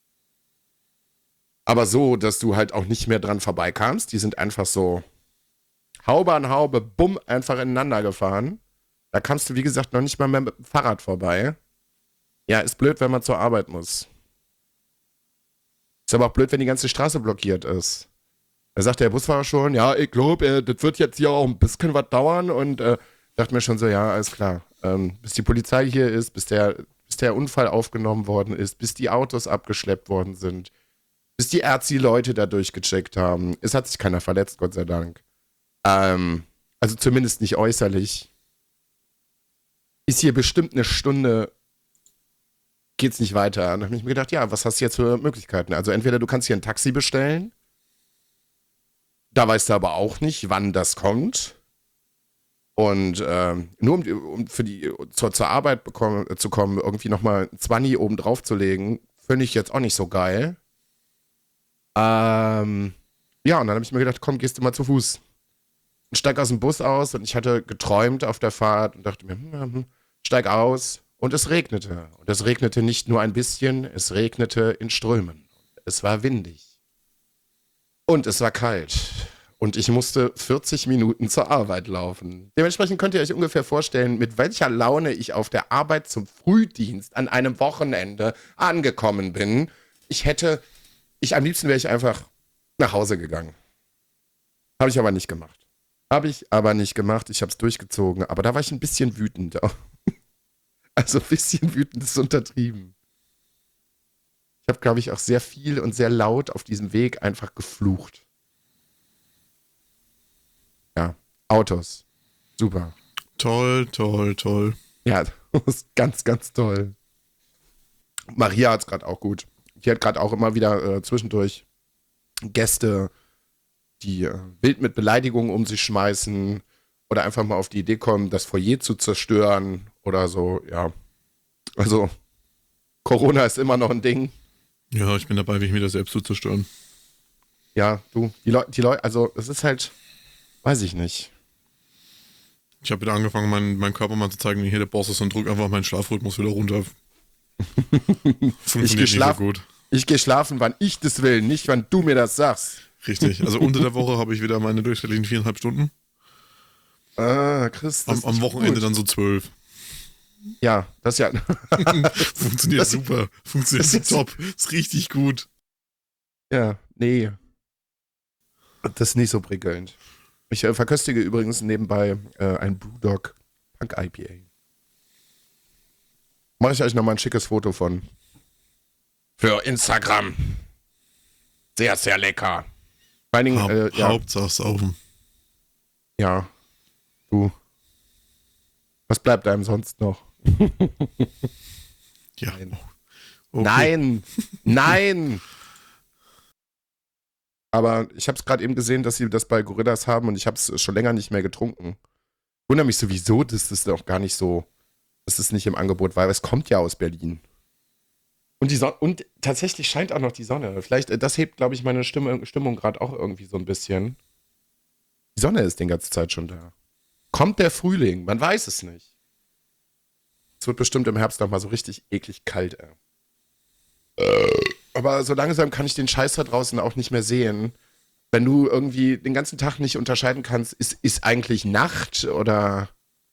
Aber so, dass du halt auch nicht mehr dran vorbeikamst. Die sind einfach so Haube an Haube, bumm, einfach ineinander gefahren. Da kamst du, wie gesagt, noch nicht mal mehr mit dem Fahrrad vorbei. Ja, ist blöd, wenn man zur Arbeit muss. Ist aber auch blöd, wenn die ganze Straße blockiert ist. Da sagt der Busfahrer schon, ja, ich glaube, äh, das wird jetzt hier auch ein bisschen was dauern. Und äh, dachte mir schon so, ja, alles klar. Ähm, bis die Polizei hier ist, bis der, bis der Unfall aufgenommen worden ist, bis die Autos abgeschleppt worden sind, bis die Ärzte-Leute da durchgecheckt haben. Es hat sich keiner verletzt, Gott sei Dank. Ähm, also zumindest nicht äußerlich. Ist hier bestimmt eine Stunde, geht's nicht weiter. Und dann habe ich mir gedacht, ja, was hast du jetzt für Möglichkeiten? Also entweder du kannst hier ein Taxi bestellen, da weißt du aber auch nicht, wann das kommt. Und ähm, nur um, um für die zur, zur Arbeit bekommen, zu kommen, irgendwie nochmal ein Zwanni oben drauf zu legen, finde ich jetzt auch nicht so geil. Ähm, ja, und dann habe ich mir gedacht, komm, gehst du mal zu Fuß. Und steig aus dem Bus aus und ich hatte geträumt auf der Fahrt und dachte mir, hm, hm, steig aus und es regnete. Und es regnete nicht nur ein bisschen, es regnete in Strömen. Es war windig. Und es war kalt. Und ich musste vierzig Minuten zur Arbeit laufen. Dementsprechend könnt ihr euch ungefähr vorstellen, mit welcher Laune ich auf der Arbeit zum Frühdienst an einem Wochenende angekommen bin. Ich hätte, ich am liebsten wäre ich einfach nach Hause gegangen. Habe ich aber nicht gemacht. Habe ich aber nicht gemacht. Ich habe es durchgezogen. Aber da war ich ein bisschen wütend. Also ein bisschen wütend ist untertrieben. Ich habe, glaube ich, auch sehr viel und sehr laut auf diesem Weg einfach geflucht. Ja, Autos. Super.
Toll, toll, toll.
Ja, das ist ganz, ganz toll. Maria hat es gerade auch gut. Die hat gerade auch immer wieder äh, zwischendurch Gäste, die äh, wild mit Beleidigungen um sich schmeißen oder einfach mal auf die Idee kommen, das Foyer zu zerstören oder so, ja. Also, Corona ist immer noch ein Ding.
Ja, ich bin dabei, mich wieder selbst zu zerstören.
Ja, du, die Leute, die Leute, also es ist halt, weiß ich nicht.
Ich habe wieder angefangen, meinen mein Körper mal zu zeigen, wie hier der Boss ist und drück einfach meinen Schlafrhythmus wieder runter. Funktioniert nicht so gut.
Ich gehe schlafen, wann ich das will, nicht wann du mir das sagst.
Richtig, also unter der Woche habe ich wieder meine durchschnittlichen viereinhalb Stunden.
Ah, Chris,
Am, am Wochenende gut. Dann so zwölf.
Ja, das ja.
Funktioniert das super. Funktioniert ist top. Ist richtig gut.
Ja, nee. Das ist nicht so prickelnd. Ich äh, verköstige übrigens nebenbei äh, ein Brewdog Punk I P A. Mache ich euch nochmal ein schickes Foto von. Für Instagram. Sehr, sehr lecker. Vor allen Dingen,
Haupt,
äh, ja.
Hauptsache saufen.
Ja. Du. Was bleibt einem sonst noch?
Ja.
Nein.
Okay.
Nein. Nein. Aber ich habe es gerade eben gesehen, dass sie das bei Gorillas haben und ich habe es schon länger nicht mehr getrunken. Ich wundere mich sowieso, dass das noch gar nicht so, dass es nicht im Angebot war, weil es kommt ja aus Berlin. Und, die Son- und tatsächlich scheint auch noch die Sonne. Vielleicht, äh, das hebt, glaube ich, meine Stimme, Stimmung gerade auch irgendwie so ein bisschen. Die Sonne ist die ganze Zeit schon da. Kommt der Frühling? Man weiß es nicht. Es wird bestimmt im Herbst noch mal so richtig eklig kalt, ey. Aber so langsam kann ich den Scheiß da draußen auch nicht mehr sehen. Wenn du irgendwie den ganzen Tag nicht unterscheiden kannst, ist, ist eigentlich Nacht oder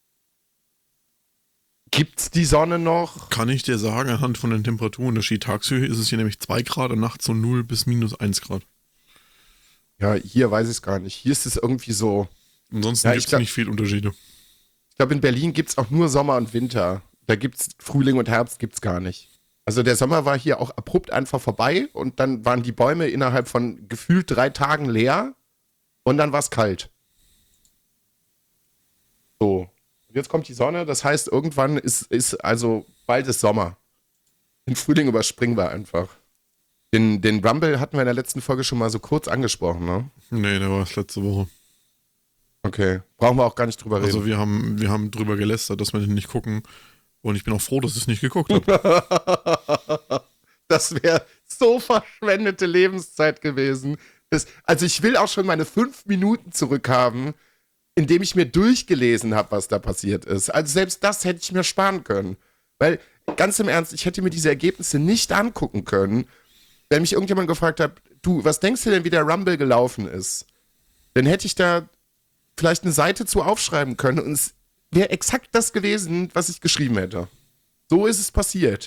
gibt's die Sonne noch?
Kann ich dir sagen, anhand von den Temperaturunterschied. Tagsüber ist es hier nämlich zwei Grad und nachts so null bis minus eins Grad.
Ja, hier weiß ich es gar nicht. Hier ist es irgendwie so.
Ansonsten
ja,
gibt es
glaub,
nicht viel Unterschiede.
Ich glaube, in Berlin gibt es auch nur Sommer und Winter. Da gibt es Frühling und Herbst gibt's gar nicht. Also der Sommer war hier auch abrupt einfach vorbei und dann waren die Bäume innerhalb von gefühlt drei Tagen leer und dann war es kalt. So. Und jetzt kommt die Sonne, das heißt, irgendwann ist, ist also bald ist Sommer. Den Frühling überspringen wir einfach. Den, den Rumble hatten wir in der letzten Folge schon mal so kurz angesprochen, ne?
Nee, der war es letzte Woche.
Okay. Brauchen wir auch gar nicht drüber reden.
Also wir haben, wir haben drüber gelästert, dass wir den nicht gucken. Und ich bin auch froh, dass ich es nicht geguckt habe.
Das wäre so verschwendete Lebenszeit gewesen. Das, also ich will auch schon meine fünf Minuten zurückhaben, indem ich mir durchgelesen habe, was da passiert ist. Also selbst das hätte ich mir sparen können. Weil, ganz im Ernst, ich hätte mir diese Ergebnisse nicht angucken können, wenn mich irgendjemand gefragt hat, du, was denkst du denn, wie der Rumble gelaufen ist? Dann hätte ich da vielleicht eine Seite zu aufschreiben können und es wäre exakt das gewesen, was ich geschrieben hätte. So ist es passiert.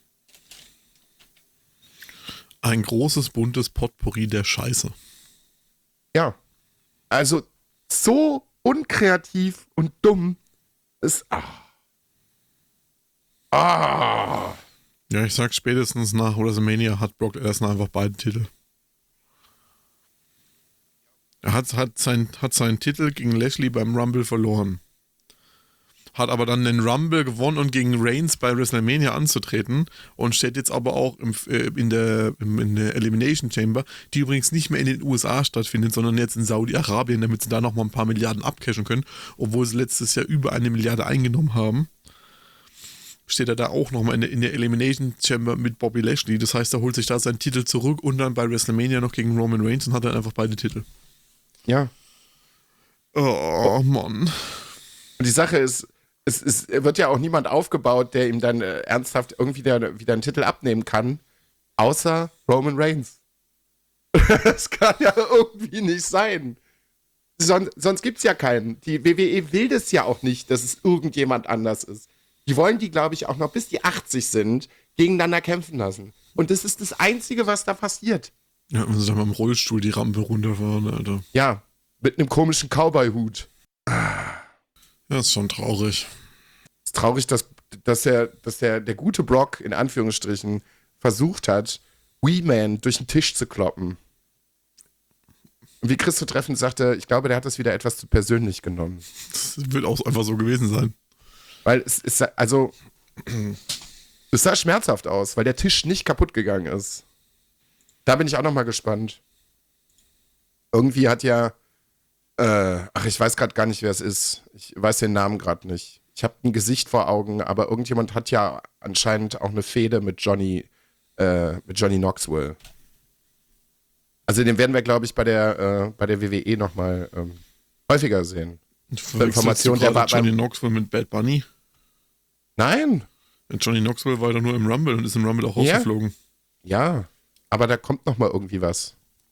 Ein großes, buntes Potpourri der Scheiße.
Ja. Also so unkreativ und dumm ist. Ah. Ah.
Ja, ich sag spätestens nach WrestleMania hat Brock Lesnar einfach beide Titel. Er hat, hat, sein, hat seinen Titel gegen Lashley beim Rumble verloren. Hat aber dann den Rumble gewonnen und gegen Reigns bei WrestleMania anzutreten und steht jetzt aber auch im, äh, in, der, in der Elimination Chamber, die übrigens nicht mehr in den U S A stattfindet, sondern jetzt in Saudi-Arabien, damit sie da nochmal ein paar Milliarden abcashen können, obwohl sie letztes Jahr über eine Milliarde eingenommen haben. Steht er da auch nochmal in der, in der Elimination Chamber mit Bobby Lashley. Das heißt, er holt sich da seinen Titel zurück und dann bei WrestleMania noch gegen Roman Reigns und hat dann einfach beide Titel.
Ja.
Oh, Mann.
Und die Sache ist, es, es wird ja auch niemand aufgebaut, der ihm dann äh, ernsthaft irgendwie wieder, wieder einen Titel abnehmen kann, außer Roman Reigns. Das kann ja irgendwie nicht sein. Son, sonst gibt es ja keinen. Die W W E will das ja auch nicht, dass es irgendjemand anders ist. Die wollen die, glaube ich, auch noch bis die achtzig sind, gegeneinander kämpfen lassen. Und das ist das Einzige, was da passiert.
Ja, wenn sie da mal im Rollstuhl die Rampe runterfahren, Alter.
Ja, mit einem komischen Cowboy-Hut.
Ja, ist schon traurig.
Es ist traurig, dass, dass, der, dass der, der gute Brock, in Anführungsstrichen, versucht hat, Wee-Man durch den Tisch zu kloppen. Und wie Christo treffend sagte, ich glaube, der hat das wieder etwas zu persönlich genommen.
Das wird auch einfach so gewesen sein.
Weil es ist, also, es sah schmerzhaft aus, weil der Tisch nicht kaputt gegangen ist. Da bin ich auch nochmal gespannt. Irgendwie hat ja, äh, ach, ich weiß gerade gar nicht, wer es ist. Ich weiß den Namen gerade nicht. Ich habe ein Gesicht vor Augen, aber irgendjemand hat ja anscheinend auch eine Fehde mit Johnny, äh, mit Johnny Knoxville. Also den werden wir, glaube ich, bei der, äh, bei der W W E nochmal ähm, häufiger sehen.
Information, der war Johnny Knoxville mit Bad Bunny?
Nein.
Johnny Knoxville war doch nur im Rumble und ist im Rumble auch
Ja.
rausgeflogen.
Ja, aber da kommt noch mal irgendwie was.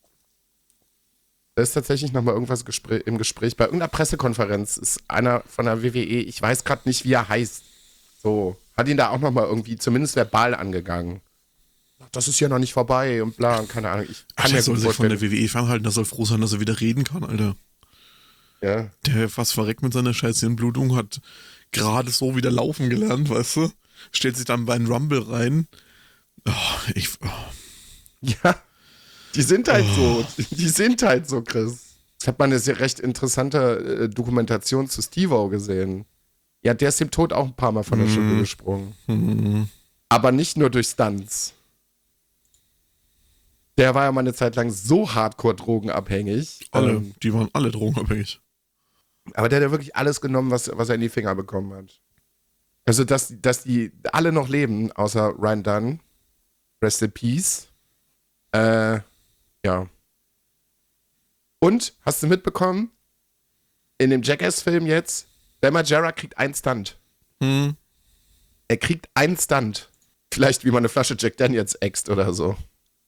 Da ist tatsächlich noch mal irgendwas Gespräch, im Gespräch. Bei irgendeiner Pressekonferenz ist einer von der W W E, ich weiß gerade nicht, wie er heißt, so, hat ihn da auch noch mal irgendwie zumindest verbal angegangen. Das ist ja noch nicht vorbei und bla und keine Ahnung. Ich kann
Ach,
mir
der soll
gut
sich von
vorstellen.
der W W E fernhalten, der soll froh sein, dass er wieder reden kann, Alter.
Ja.
Der fast verreckt mit seiner scheiß Hirnblutung, hat gerade so wieder laufen gelernt, weißt du? Stellt sich dann bei einem Rumble rein. Oh, ich, oh.
Ja, die sind halt
Oh.
so. Die sind halt so, Chris. Ich habe mal eine sehr recht interessante äh, Dokumentation zu Steve-O gesehen. Ja, der ist dem Tod auch ein paar Mal von der Schippe gesprungen.
Hm.
Aber nicht nur durch Stunts. Der war ja mal eine Zeit lang so hardcore drogenabhängig.
Alle,
Ähm,
die waren alle drogenabhängig.
aber der hat ja wirklich alles genommen, was, was er in die Finger bekommen hat. Also, dass, dass die alle noch leben, außer Ryan Dunn. Rest in Peace. Äh, ja. Und, hast du mitbekommen? In dem Jackass-Film jetzt, Bam Margera kriegt einen Stunt.
Hm.
Er kriegt einen Stunt. Vielleicht wie man eine Flasche Jack Daniels äxt oder so.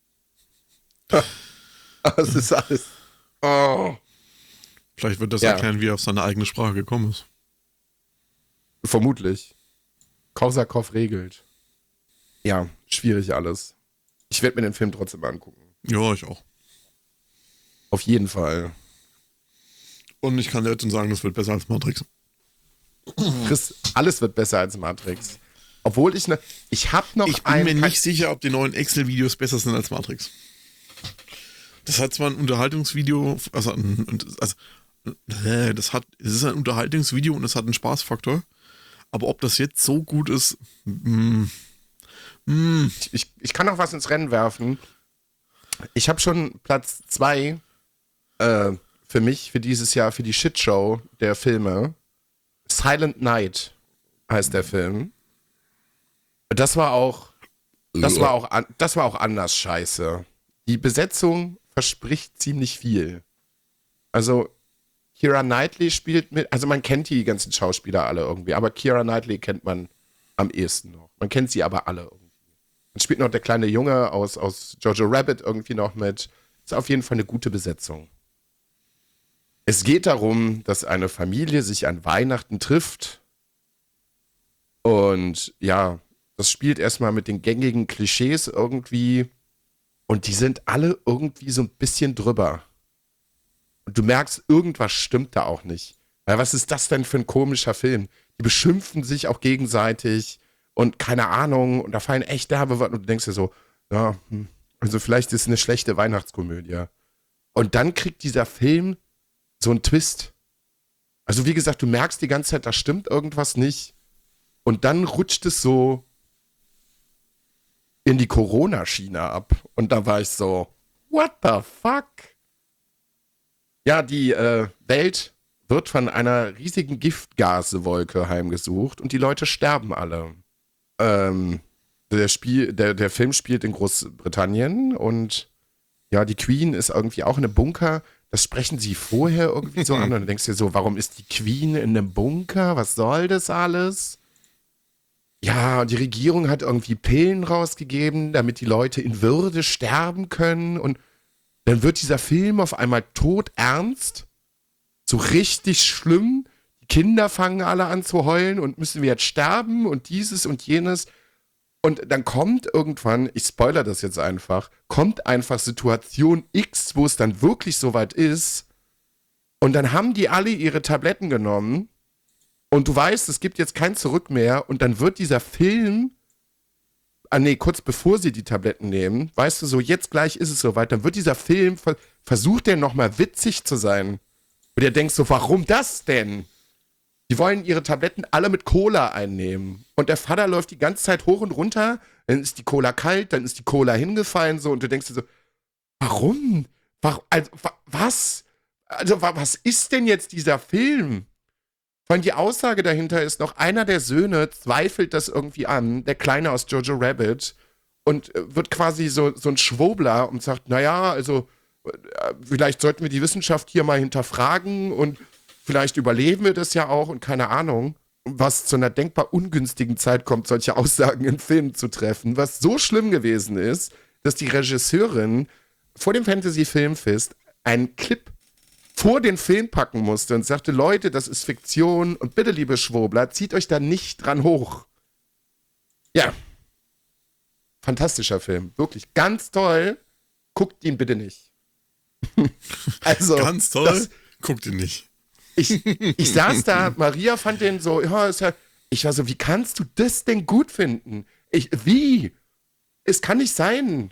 Aber es ist alles. Oh.
Vielleicht wird das
Ja.
erklären, wie er auf seine eigene Sprache gekommen ist.
Vermutlich. Korsakow regelt. Ja, schwierig alles. Ich werde mir den Film trotzdem angucken.
Ja, ich auch.
Auf jeden Fall.
Und ich kann dir jetzt schon sagen, das wird besser als Matrix.
Chris, alles wird besser als Matrix. Obwohl ich ne, ich hab noch
Ich bin
ein
mir nicht sicher, ob die neuen Excel-Videos besser sind als Matrix. Das hat zwar ein Unterhaltungsvideo, also ein, also äh, das hat, es ist ein Unterhaltungsvideo und es hat einen Spaßfaktor. Aber ob das jetzt so gut ist, mm, mm.
Ich, ich, ich kann noch was ins Rennen werfen. Ich habe schon Platz zwei äh, für mich, für dieses Jahr, für die Shitshow der Filme. Silent Night heißt der Film. Das war auch, das war auch, an- das war auch anders scheiße. Die Besetzung verspricht ziemlich viel. Also Keira Knightley spielt mit, also man kennt die ganzen Schauspieler alle irgendwie, aber Keira Knightley kennt man am ehesten noch. Man kennt sie aber alle irgendwie. Dann spielt noch der kleine Junge aus, aus Jojo Rabbit irgendwie noch mit. Ist auf jeden Fall eine gute Besetzung. Es geht darum, dass eine Familie sich an Weihnachten trifft. Und ja, das spielt erstmal mit den gängigen Klischees irgendwie. Und die sind alle irgendwie so ein bisschen drüber. Und du merkst, irgendwas stimmt da auch nicht. Weil was ist das denn für ein komischer Film? Die beschimpfen sich auch gegenseitig und keine Ahnung. Und da fallen echt derbe Worte. Und du denkst dir so, ja, hm, also vielleicht ist es eine schlechte Weihnachtskomödie. Und dann kriegt dieser Film so einen Twist. Also wie gesagt, du merkst die ganze Zeit, da stimmt irgendwas nicht. Und dann rutscht es so in die Corona-Schiene ab. Und da war ich so, what the fuck? Ja, die äh, Welt wird von einer riesigen Giftgaswolke heimgesucht und die Leute sterben alle. Ähm, der, Spiel, der, der Film spielt in Großbritannien und ja, die Queen ist irgendwie auch in einem Bunker. Das sprechen sie vorher irgendwie so an und dann denkst du dir so, warum ist die Queen in einem Bunker? Was soll das alles? Ja, die Regierung hat irgendwie Pillen rausgegeben, damit die Leute in Würde sterben können und dann wird dieser Film auf einmal todernst, so richtig schlimm. Die Kinder fangen alle an zu heulen und müssen wir jetzt sterben und dieses und jenes. Und dann kommt irgendwann, ich spoilere das jetzt einfach, kommt einfach Situation X, wo es dann wirklich soweit ist. Und dann haben die alle ihre Tabletten genommen. Und du weißt, es gibt jetzt kein Zurück mehr. Und dann wird dieser Film, ah nee, kurz bevor sie die Tabletten nehmen, weißt du so, jetzt gleich ist es soweit, dann wird dieser Film, versucht der nochmal witzig zu sein. Und ihr denkst so, warum das denn? Die wollen ihre Tabletten alle mit Cola einnehmen. Und der Vater läuft die ganze Zeit hoch und runter, dann ist die Cola kalt, dann ist die Cola hingefallen so und du denkst dir so, warum? Warum? Also, was? Also, was ist denn jetzt dieser Film? Vor allem die Aussage dahinter ist noch, einer der Söhne zweifelt das irgendwie an, der Kleine aus Jojo Rabbit, und wird quasi so, so ein Schwurbler und sagt, naja, also vielleicht sollten wir die Wissenschaft hier mal hinterfragen und vielleicht überleben wir das ja auch und keine Ahnung, was zu einer denkbar ungünstigen Zeit kommt, solche Aussagen in Filmen zu treffen, was so schlimm gewesen ist, dass die Regisseurin vor dem Fantasy-Filmfest einen Clip vor den Film packen musste und sagte, Leute, das ist Fiktion und bitte, liebe Schwurbler, zieht euch da nicht dran hoch. Ja. Fantastischer Film. Wirklich ganz toll. Guckt ihn bitte nicht. Also,
ganz toll.
Das,
guckt ihn nicht.
Ich, ich saß da, Maria fand den so, ja, ist ja, ich war so, wie kannst du das denn gut finden? Ich, wie? Es kann nicht sein.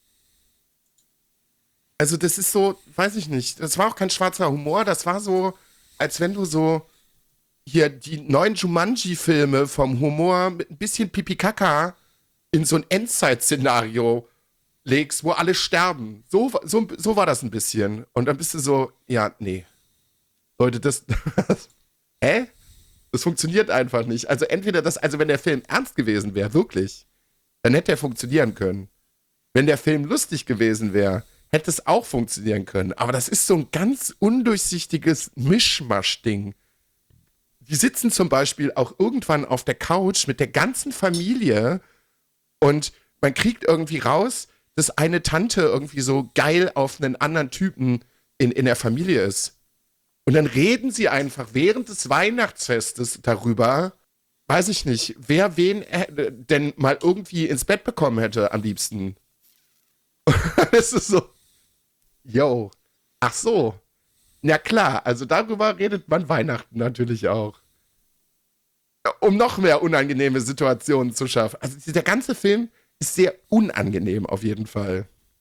Also das ist so, weiß ich nicht, das war auch kein schwarzer Humor, das war so, als wenn du so hier die neuen Jumanji-Filme vom Humor mit ein bisschen Pipi-Kaka in so ein Endzeit-Szenario legst, wo alle sterben. So, so, so war das ein bisschen. Und dann bist du so, ja, nee. Leute, das, hä? Das funktioniert einfach nicht. Also entweder das, also wenn der Film ernst gewesen wäre, wirklich, dann hätte er funktionieren können. Wenn der Film lustig gewesen wäre, hätte es auch funktionieren können. Aber das ist so ein ganz undurchsichtiges Mischmasch-Ding. Die sitzen zum Beispiel auch irgendwann auf der Couch mit der ganzen Familie und man kriegt irgendwie raus, dass eine Tante irgendwie so geil auf einen anderen Typen in, in der Familie ist. Und dann reden sie einfach während des Weihnachtsfestes darüber, weiß ich nicht, wer wen äh, denn mal irgendwie ins Bett bekommen hätte am liebsten. Es ist so, yo, ach so. Na klar, also darüber redet man Weihnachten natürlich auch. Um noch mehr unangenehme Situationen zu schaffen. Also der ganze Film ist sehr unangenehm auf jeden Fall.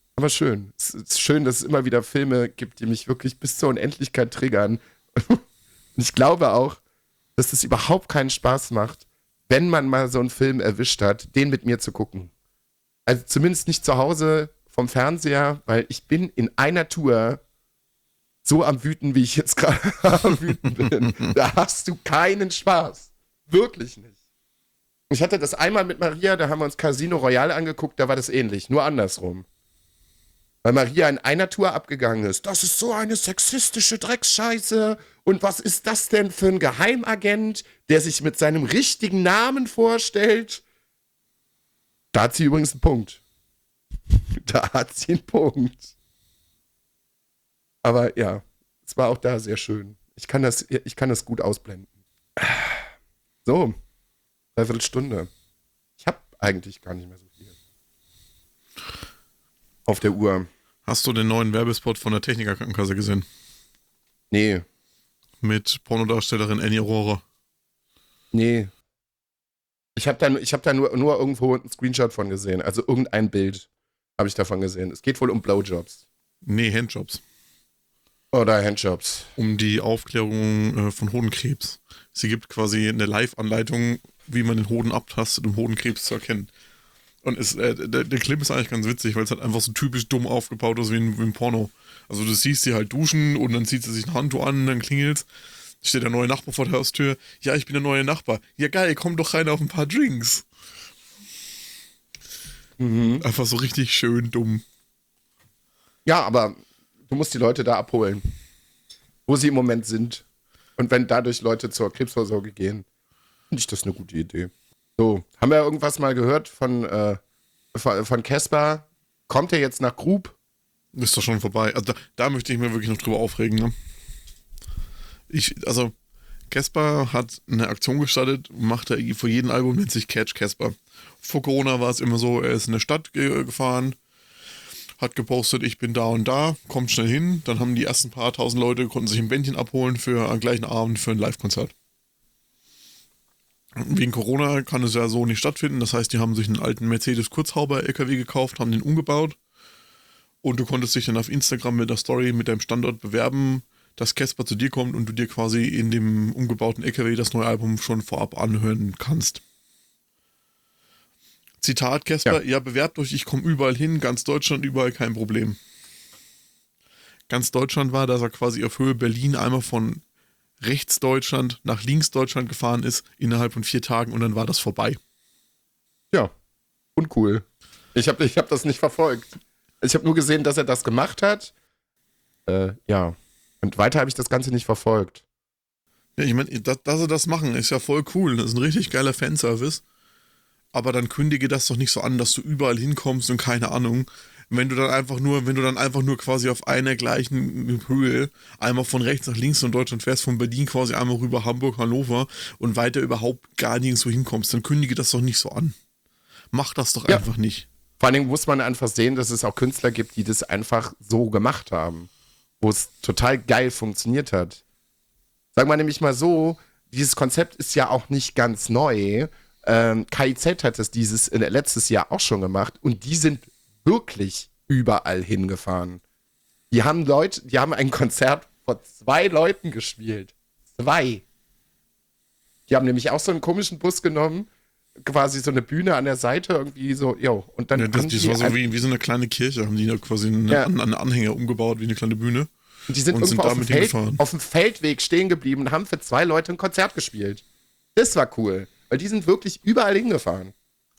Aber schön. Es ist schön, dass es immer wieder Filme gibt, die mich wirklich bis zur Unendlichkeit triggern. Und ich glaube auch, dass es überhaupt keinen Spaß macht, wenn man mal so einen Film erwischt hat, den mit mir zu gucken. Also zumindest nicht zu Hause vom Fernseher, weil ich bin in einer Tour so am Wüten, wie ich jetzt gerade am Wüten bin. Da hast du keinen Spaß. Wirklich nicht. Ich hatte das einmal mit Maria, da haben wir uns Casino Royale angeguckt, da war das ähnlich, nur andersrum. Weil Maria in einer Tour abgegangen ist. Das ist so eine sexistische Drecksscheiße. Und was ist das denn für ein Geheimagent, der sich mit seinem richtigen Namen vorstellt? Da hat sie übrigens einen Punkt. Da hat sie einen Punkt. Aber ja, es war auch da sehr schön. Ich kann das, ich kann das gut ausblenden. So, dreiviertel Stunde. Ich habe eigentlich gar nicht mehr so viel auf der Uhr.
Hast du den neuen Werbespot von der Techniker-Krankenkasse gesehen?
Nee.
Mit Pornodarstellerin Annie Aurora.
Nee. Ich habe da, ich hab da nur, nur irgendwo einen Screenshot von gesehen. Also irgendein Bild habe ich davon gesehen. Es geht wohl um Blowjobs.
Nee, Handjobs.
Oder Handjobs.
Um die Aufklärung äh, von Hodenkrebs. Sie gibt quasi eine Live-Anleitung, wie man den Hoden abtastet, um Hodenkrebs zu erkennen. Und ist, äh, der, der Clip ist eigentlich ganz witzig, weil es halt einfach so typisch dumm aufgebaut ist wie ein, wie ein Porno. Also du siehst sie halt duschen und dann zieht sie sich ein Handtuch an, dann klingelt's. Steht der neue Nachbar vor der Haustür. Ja, ich bin der neue Nachbar. Ja geil, komm doch rein auf ein paar Drinks. Mhm. Einfach so richtig schön dumm.
Ja, aber du musst die Leute da abholen, wo sie im Moment sind. Und wenn dadurch Leute zur Krebsvorsorge gehen, finde ich das eine gute Idee. So, haben wir irgendwas mal gehört von äh, von Caspar? Kommt er jetzt nach Grub?
Ist doch schon vorbei. Also da, da möchte ich mir wirklich noch drüber aufregen. Ne? Ich, also Caspar hat eine Aktion gestartet, macht er vor jedem Album, nennt sich Catch Caspar. Vor Corona war es immer so, er ist in eine Stadt ge- gefahren, hat gepostet, ich bin da und da, kommt schnell hin. Dann haben die ersten paar tausend Leute, konnten sich ein Bändchen abholen für am gleichen Abend für ein Live-Konzert. Wegen Corona kann es ja so nicht stattfinden. Das heißt, die haben sich einen alten Mercedes-Kurzhauber-L K W gekauft, haben den umgebaut. Und du konntest dich dann auf Instagram mit der Story mit deinem Standort bewerben, dass Caspar zu dir kommt und du dir quasi in dem umgebauten L K W das neue Album schon vorab anhören kannst. Zitat Caspar, ja. ja, bewerbt euch, ich komme überall hin, ganz Deutschland, überall kein Problem. Ganz Deutschland war, dass er quasi auf Höhe Berlin einmal von rechts Deutschland nach links Deutschland gefahren ist, innerhalb von vier Tagen und dann war das vorbei.
Ja, uncool. Ich habe ich hab das nicht verfolgt. Ich habe nur gesehen, dass er das gemacht hat. Äh, ja. Und weiter habe ich das Ganze nicht verfolgt.
Ja, ich meine, dass, dass sie das machen, ist ja voll cool. Das ist ein richtig geiler Fanservice. Aber dann kündige das doch nicht so an, dass du überall hinkommst und keine Ahnung. Wenn du dann einfach nur, wenn du dann einfach nur quasi auf einer gleichen Höhe einmal von rechts nach links in Deutschland fährst, von Berlin quasi einmal rüber Hamburg, Hannover und weiter überhaupt gar nirgendwo hinkommst, dann kündige das doch nicht so an. Mach das doch ja. einfach nicht.
Vor allen Dingen muss man einfach sehen, dass es auch Künstler gibt, die das einfach so gemacht haben, wo es total geil funktioniert hat. Sagen wir nämlich mal so, dieses Konzept ist ja auch nicht ganz neu. Ähm, K I Z hat es dieses äh, letztes Jahr auch schon gemacht und die sind wirklich überall hingefahren. Die haben Leute, die haben ein Konzert vor zwei Leuten gespielt. Zwei. Die haben nämlich auch so einen komischen Bus genommen, quasi so eine Bühne an der Seite, irgendwie so, jo. Und dann
ja, das,
haben
das
die
war so
ein,
wie, wie so eine kleine Kirche, haben die da quasi einen,
ja.
einen Anhänger umgebaut, wie eine kleine Bühne.
Und die sind
und
irgendwo
sind
auf, dem
damit
Feld, auf dem Feldweg stehen geblieben und haben für zwei Leute ein Konzert gespielt. Das war cool, weil die sind wirklich überall hingefahren.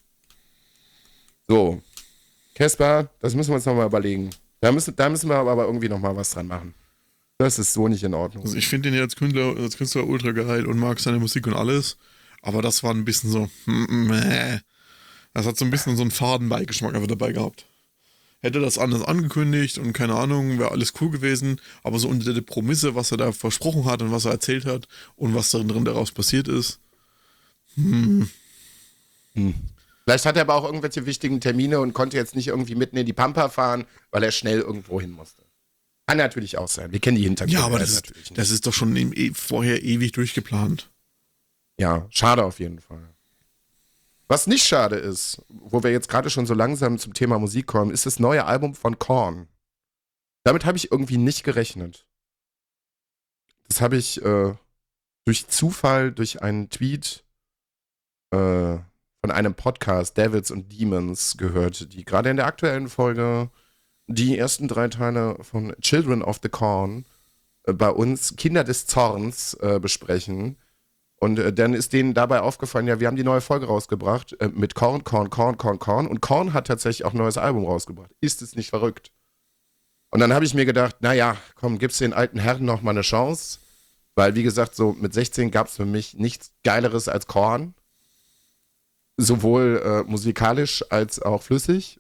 So. Caspar, das müssen wir uns nochmal überlegen. Da müssen, da müssen wir aber irgendwie nochmal was dran machen. Das ist so nicht in Ordnung.
Also ich finde ihn ja als Künstler, als Künstler ultra geil und mag seine Musik und alles, aber das war ein bisschen so, meh. Das hat so ein bisschen so einen Fadenbeigeschmack einfach dabei gehabt. Hätte das anders angekündigt und keine Ahnung, wäre alles cool gewesen, aber so unter der Prämisse, was er da versprochen hat und was er erzählt hat und was darin daraus passiert ist. Hm.
Hm. Vielleicht hat er aber auch irgendwelche wichtigen Termine und konnte jetzt nicht irgendwie mitten in die Pampa fahren, weil er schnell irgendwo hin musste. Kann natürlich auch sein. Wir kennen die Hintergründe.
Ja, aber das ist, das ist doch schon im, vorher ewig durchgeplant.
Ja, schade auf jeden Fall. Was nicht schade ist, wo wir jetzt gerade schon so langsam zum Thema Musik kommen, ist das neue Album von Korn. Damit habe ich irgendwie nicht gerechnet. Das habe ich äh, durch Zufall, durch einen Tweet äh, von einem Podcast, Devils und Demons, gehört, die gerade in der aktuellen Folge die ersten drei Teile von Children of the Corn äh, bei uns Kinder des Zorns äh, besprechen. Und äh, dann ist denen dabei aufgefallen, ja, wir haben die neue Folge rausgebracht äh, mit Korn, Korn, Korn, Korn, Korn. Und Korn hat tatsächlich auch ein neues Album rausgebracht. Ist es nicht verrückt? Und dann habe ich mir gedacht, naja, komm, gib's den alten Herren noch mal eine Chance. Weil, wie gesagt, so mit sechzehn gab es für mich nichts Geileres als Korn. Sowohl äh, musikalisch als auch flüssig.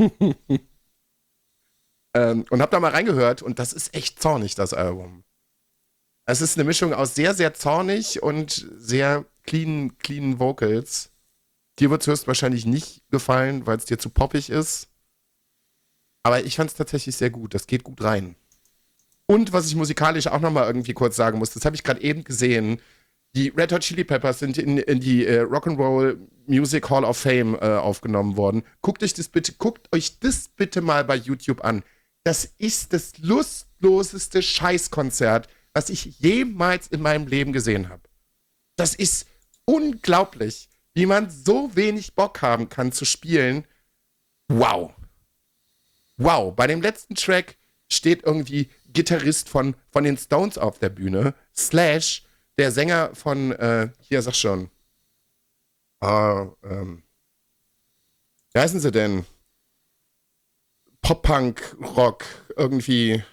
ähm, und hab da mal reingehört und das ist echt zornig, das Album. Es ist eine Mischung aus sehr, sehr zornig und sehr clean, clean Vocals. Dir wird es höchstwahrscheinlich nicht gefallen, weil es dir zu poppig ist. Aber ich fand es tatsächlich sehr gut. Das geht gut rein. Und was ich musikalisch auch nochmal irgendwie kurz sagen muss, das habe ich gerade eben gesehen. Die Red Hot Chili Peppers sind in, in die äh, Rock'n'Roll Music Hall of Fame äh, aufgenommen worden. Guckt euch das bitte, guckt euch das bitte mal bei YouTube an. Das ist das lustloseste Scheißkonzert, was ich jemals in meinem Leben gesehen habe. Das ist unglaublich, wie man so wenig Bock haben kann zu spielen. Wow. Wow. Bei dem letzten Track steht irgendwie Gitarrist von, von den Stones auf der Bühne, Slash, der Sänger von, äh, hier, sag schon, äh, ähm, wie heißen sie denn? Pop-Punk, Rock, irgendwie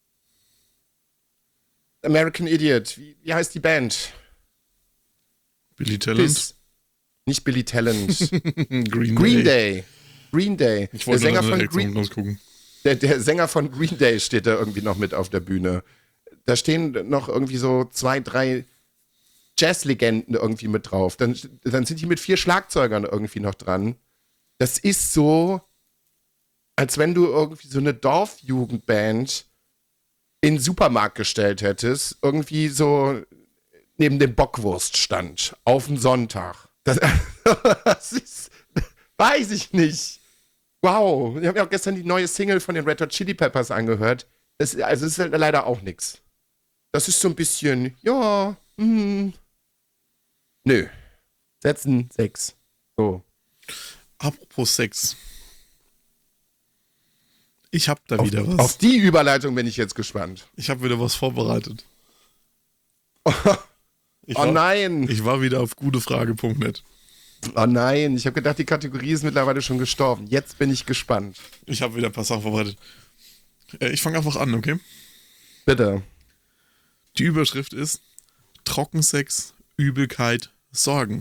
American Idiot, wie, wie heißt die Band?
Billy Talent?
Piss. Nicht Billy Talent.
Green,
Green
Day.
Day. Green Day.
Ich
Der
wollte
Sänger,
noch
von
eine
Green,
rausgucken.
der, der Sänger von Green Day steht da irgendwie noch mit auf der Bühne. Da stehen noch irgendwie so zwei, drei Jazzlegenden irgendwie mit drauf. Dann, dann sind die mit vier Schlagzeugern irgendwie noch dran. Das ist so, als wenn du irgendwie so eine Dorfjugendband in den Supermarkt gestellt hättest, irgendwie so neben dem Bockwurststand auf dem Sonntag. Das, das ist, weiß ich nicht. Wow, ich habe ja auch gestern die neue Single von den Red Hot Chili Peppers angehört. Das, also das ist halt leider auch nix. Das ist so ein bisschen, ja, hm. Nö. Setzen sechs. So.
Apropos Sex. Ich hab da
Auf,
wieder was.
auf die Überleitung bin ich jetzt gespannt.
Ich habe wieder was vorbereitet. Ich
Oh
war,
nein.
Ich war wieder auf gutefrage punkt net.
Oh nein. Ich habe gedacht, die Kategorie ist mittlerweile schon gestorben. Jetzt bin ich gespannt.
Ich habe wieder ein paar Sachen vorbereitet. Äh, ich fange einfach an, okay?
Bitte.
Die Überschrift ist Trockensex, Übelkeit, Sorgen.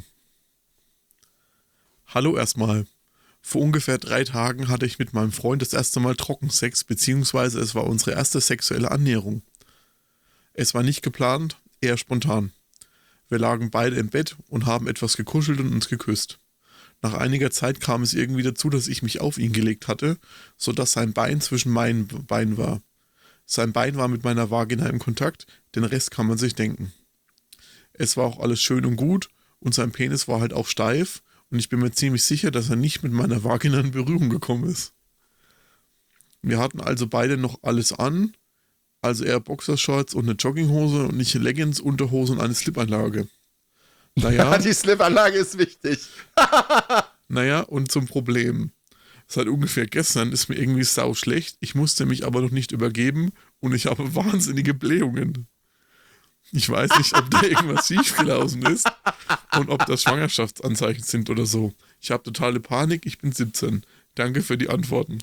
Hallo erstmal. Vor ungefähr drei Tagen hatte ich mit meinem Freund das erste Mal Trockensex, beziehungsweise es war unsere erste sexuelle Annäherung. Es war nicht geplant, eher spontan. Wir lagen beide im Bett und haben etwas gekuschelt und uns geküsst. Nach einiger Zeit kam es irgendwie dazu, dass ich mich auf ihn gelegt hatte, sodass sein Bein zwischen meinen Beinen war. Sein Bein war mit meiner Vagina im Kontakt, den Rest kann man sich denken. Es war auch alles schön und gut und sein Penis war halt auch steif und ich bin mir ziemlich sicher, dass er nicht mit meiner Vagina in Berührung gekommen ist. Wir hatten also beide noch alles an, also er Boxershorts und eine Jogginghose und ich Leggings, Unterhose und eine Slipanlage. Naja,
Die Slipanlage ist wichtig.
naja, und zum Problem. Seit ungefähr gestern ist mir irgendwie sau schlecht, ich musste mich aber noch nicht übergeben und ich habe wahnsinnige Blähungen. Ich weiß nicht, ob da irgendwas schiefgelaufen ist und ob das Schwangerschaftsanzeichen sind oder so. Ich habe totale Panik, ich bin siebzehn. Danke für die Antworten.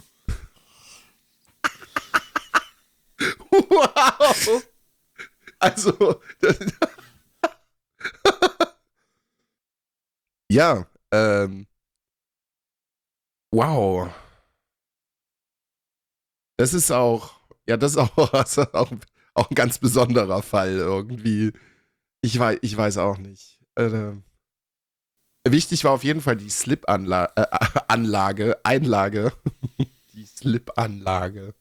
Wow. Also, das, ja, ähm, wow. Das ist auch, ja, das ist auch, das ist auch, auch ein ganz besonderer Fall irgendwie. Ich weiß, ich weiß auch nicht. Äh, wichtig war auf jeden Fall die Slip-Anlage, äh, Anlage, Einlage. Die Slip-Anlage.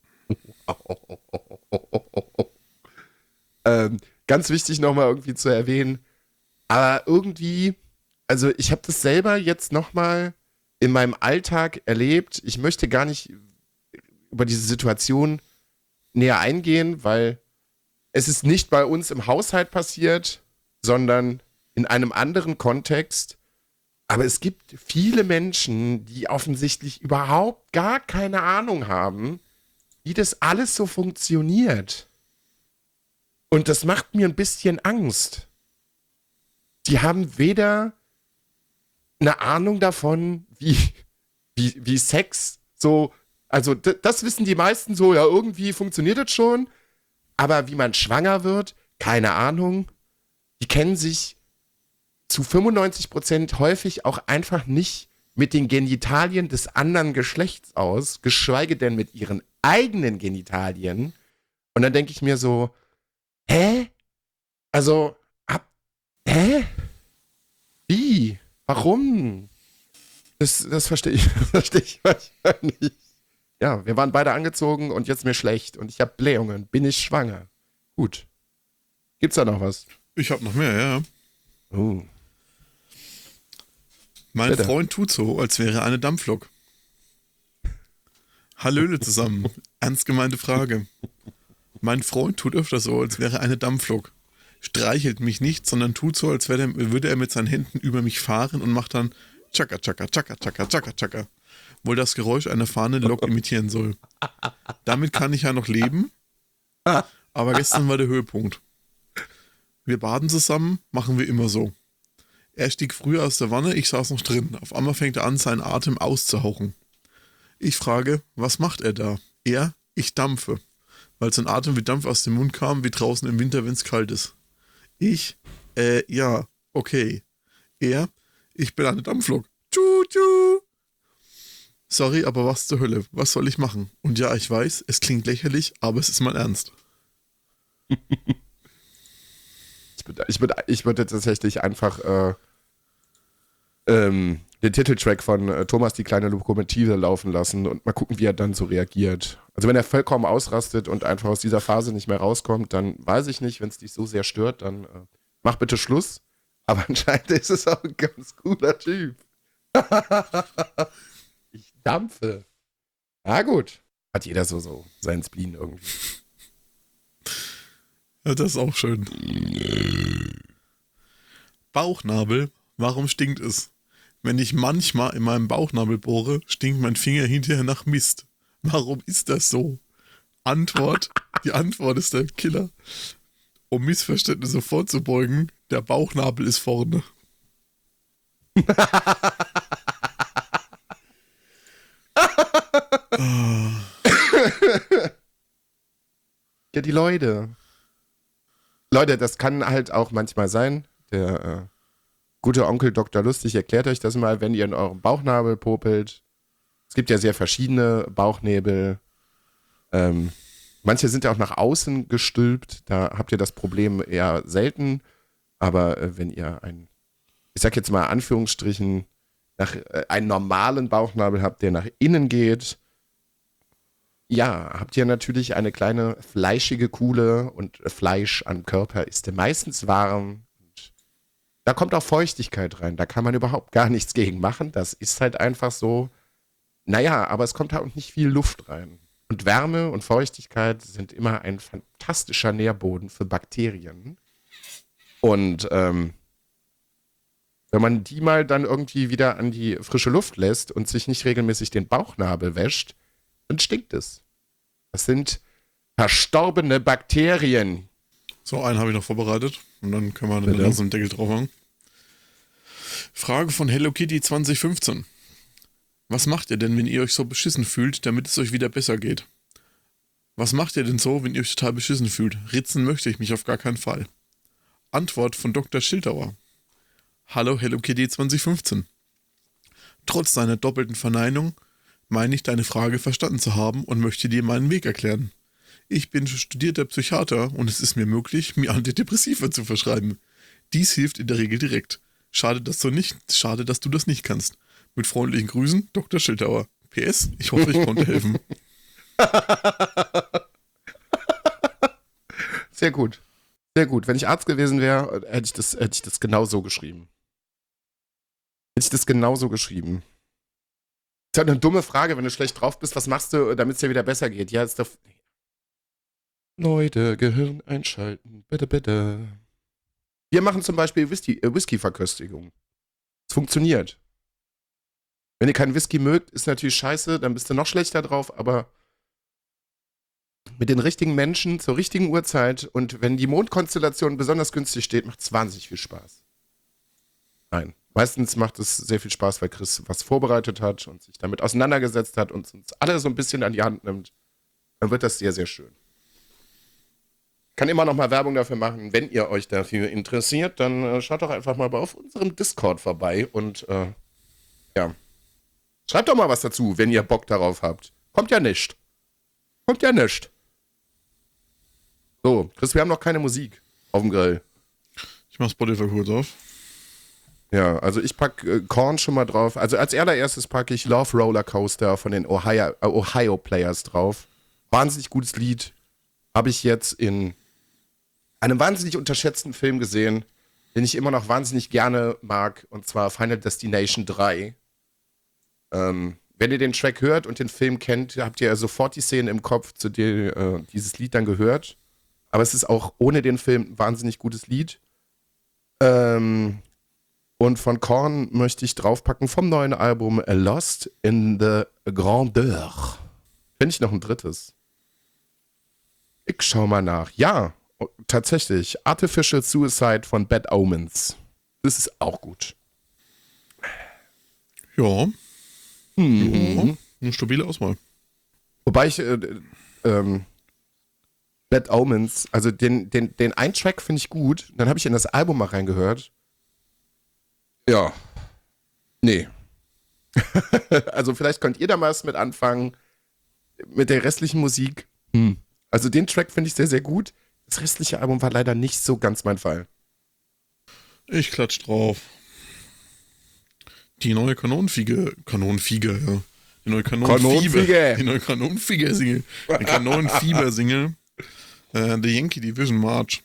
ähm, ganz wichtig nochmal irgendwie zu erwähnen, aber irgendwie, also ich habe das selber jetzt nochmal in meinem Alltag erlebt. Ich möchte gar nicht über diese Situation näher eingehen, weil es ist nicht bei uns im Haushalt passiert, sondern in einem anderen Kontext. Aber es gibt viele Menschen, die offensichtlich überhaupt gar keine Ahnung haben, wie das alles so funktioniert. Und das macht mir ein bisschen Angst. Die haben weder eine Ahnung davon, wie, wie, wie Sex so, also d- das wissen die meisten so, ja, irgendwie funktioniert das schon, aber wie man schwanger wird, keine Ahnung. Die kennen sich zu fünfundneunzig Prozent häufig auch einfach nicht mit den Genitalien des anderen Geschlechts aus, geschweige denn mit ihren eigenen Genitalien. Und dann denke ich mir so, hä? Also, ab, hä? Wie? Warum? Das, das verstehe ich, das verstehe ich manchmal nicht. Ja, wir waren beide angezogen und jetzt mir schlecht und ich habe Blähungen. Bin ich schwanger? Gut. Gibt's da noch was?
Ich habe noch mehr, ja.
Oh.
Mein
Bitte.
Freund tut so, als wäre er eine Dampflok. Hallöle zusammen. Ernst gemeinte Frage. Mein Freund tut öfter so, als wäre er eine Dampflok. Streichelt mich nicht, sondern tut so, als wäre der, würde er mit seinen Händen über mich fahren und macht dann Chaka, Chaka, Chaka, Chaka, Chaka, Chaka. Wohl das Geräusch einer fahrenden Lok imitieren soll. Damit kann ich ja noch leben, aber gestern war der Höhepunkt. Wir baden zusammen, machen wir immer so. Er stieg früher aus der Wanne, ich saß noch drin. Auf einmal fängt er an, seinen Atem auszuhauchen. Ich frage, was macht er da? Er, ich dampfe. Weil sein Atem wie Dampf aus dem Mund kam, wie draußen im Winter, wenn es kalt ist. Ich, äh, ja, okay. Er, ich bin eine Dampflok. Tschu, tschu. Sorry, aber was zur Hölle? Was soll ich machen? Und ja, ich weiß, es klingt lächerlich, aber es ist mein Ernst.
Ich würde ich würd, ich würd tatsächlich einfach äh, ähm, den Titeltrack von äh, Thomas die kleine Lokomotive laufen lassen und mal gucken, wie er dann so reagiert. Also wenn er vollkommen ausrastet und einfach aus dieser Phase nicht mehr rauskommt, dann weiß ich nicht, wenn es dich so sehr stört, dann äh, mach bitte Schluss. Aber anscheinend ist es auch ein ganz cooler Typ. Ich dampfe. Na gut. Hat jeder so, so seinen Spleen irgendwie.
Ja, das ist auch schön. Bauchnabel, warum stinkt es? Wenn ich manchmal in meinem Bauchnabel bohre, stinkt mein Finger hinterher nach Mist. Warum ist das so? Antwort, die Antwort ist der Killer. Um Missverständnisse vorzubeugen, der Bauchnabel ist vorne.
Ja, die Leute. Leute, das kann halt auch manchmal sein. Der äh, gute Onkel Doktor Lustig erklärt euch das mal, wenn ihr in eurem Bauchnabel popelt. Es gibt ja sehr verschiedene Bauchnäbel. Ähm, manche sind ja auch nach außen gestülpt. Da habt ihr das Problem eher selten. Aber äh, wenn ihr ein, ich sag jetzt mal Anführungsstrichen, nach, äh, einen normalen Bauchnabel habt, der nach innen geht, ja, habt ihr natürlich eine kleine fleischige Kuhle und Fleisch am Körper ist meistens warm. Und da kommt auch Feuchtigkeit rein. Da kann man überhaupt gar nichts gegen machen. Das ist halt einfach so. Naja, aber es kommt halt auch nicht viel Luft rein. Und Wärme und Feuchtigkeit sind immer ein fantastischer Nährboden für Bakterien. Und ähm, wenn man die mal dann irgendwie wieder an die frische Luft lässt und sich nicht regelmäßig den Bauchnabel wäscht, dann stinkt es. Das sind verstorbene Bakterien.
So, einen habe ich noch vorbereitet und dann können wir
Bitte?
den ganzen Deckel drauf machen. Frage von Hello Kitty zwanzig fünfzehn. Was macht ihr denn, wenn ihr euch so beschissen fühlt, damit es euch wieder besser geht? Was macht ihr denn so, wenn ihr euch total beschissen fühlt? Ritzen möchte ich mich auf gar keinen Fall. Antwort von Doktor Schildauer. Hallo Hello Kitty zwanzig fünfzehn. Trotz deiner doppelten Verneinung meine ich, deine Frage verstanden zu haben und möchte dir meinen Weg erklären. Ich bin studierter Psychiater und es ist mir möglich, mir Antidepressiva zu verschreiben. Dies hilft in der Regel direkt. Schade, dass du nicht, schade, dass du das nicht kannst. Mit freundlichen Grüßen, Doktor Schildauer. P S, ich hoffe, ich konnte helfen.
Sehr gut. Sehr gut. Wenn ich Arzt gewesen wäre, hätte ich das, hätte ich das genau so geschrieben. Hätte ich das genauso geschrieben. Ist halt eine dumme Frage, wenn du schlecht drauf bist, was machst du, damit es dir wieder besser geht? Ja, ist doch. Leute, Gehirn einschalten, bitte, bitte. Wir machen zum Beispiel Whisky, äh, Whisky-Verköstigung. Es funktioniert. Wenn ihr keinen Whisky mögt, ist natürlich scheiße, dann bist du noch schlechter drauf, aber mit den richtigen Menschen zur richtigen Uhrzeit und wenn die Mondkonstellation besonders günstig steht, macht es wahnsinnig viel Spaß. Nein. Meistens macht es sehr viel Spaß, weil Chris was vorbereitet hat und sich damit auseinandergesetzt hat und uns alle so ein bisschen an die Hand nimmt. Dann wird das sehr, sehr schön. Ich kann immer noch mal Werbung dafür machen. Wenn ihr euch dafür interessiert, dann äh, schaut doch einfach mal auf unserem Discord vorbei und äh, ja. Schreibt doch mal was dazu, wenn ihr Bock darauf habt. Kommt ja nicht. Kommt ja nicht. So, Chris, wir haben noch keine Musik auf dem Grill.
Ich mach Spotify kurz auf.
Ja, also ich pack äh, Korn schon mal drauf. Also als allererstes packe ich Love Roller Coaster von den Ohio, äh, Ohio Players drauf. Wahnsinnig gutes Lied. Habe ich jetzt in einem wahnsinnig unterschätzten Film gesehen, den ich immer noch wahnsinnig gerne mag, und zwar Final Destination drei. Ähm, wenn ihr den Track hört und den Film kennt, habt ihr sofort die Szene im Kopf, zu der äh, dieses Lied dann gehört. Aber es ist auch ohne den Film ein wahnsinnig gutes Lied. Ähm, und von Korn möchte ich draufpacken vom neuen Album Lost in the Grandeur. Finde ich noch ein drittes. Ich schau mal nach. Ja, tatsächlich. Artificial Suicide von Bad Omens. Das ist auch gut.
Ja.
Mhm.
Ja. Eine stabile Auswahl.
Wobei ich äh, ähm, Bad Omens, also den, den, den einen Track finde ich gut. Dann habe ich in das Album mal reingehört. Ja. Nee. Also vielleicht könnt ihr da mal was mit anfangen. Mit der restlichen Musik. Hm. Also den Track finde ich sehr, sehr gut. Das restliche Album war leider nicht so ganz mein Fall.
Ich klatsch drauf. Die neue Kanonenfiege, Kanonenfiege, ja. Die neue Kanonenfieber. Die neue Kanonenfiege-Single. Die Kanonenfieber-Single. Äh, The Yankee Division March.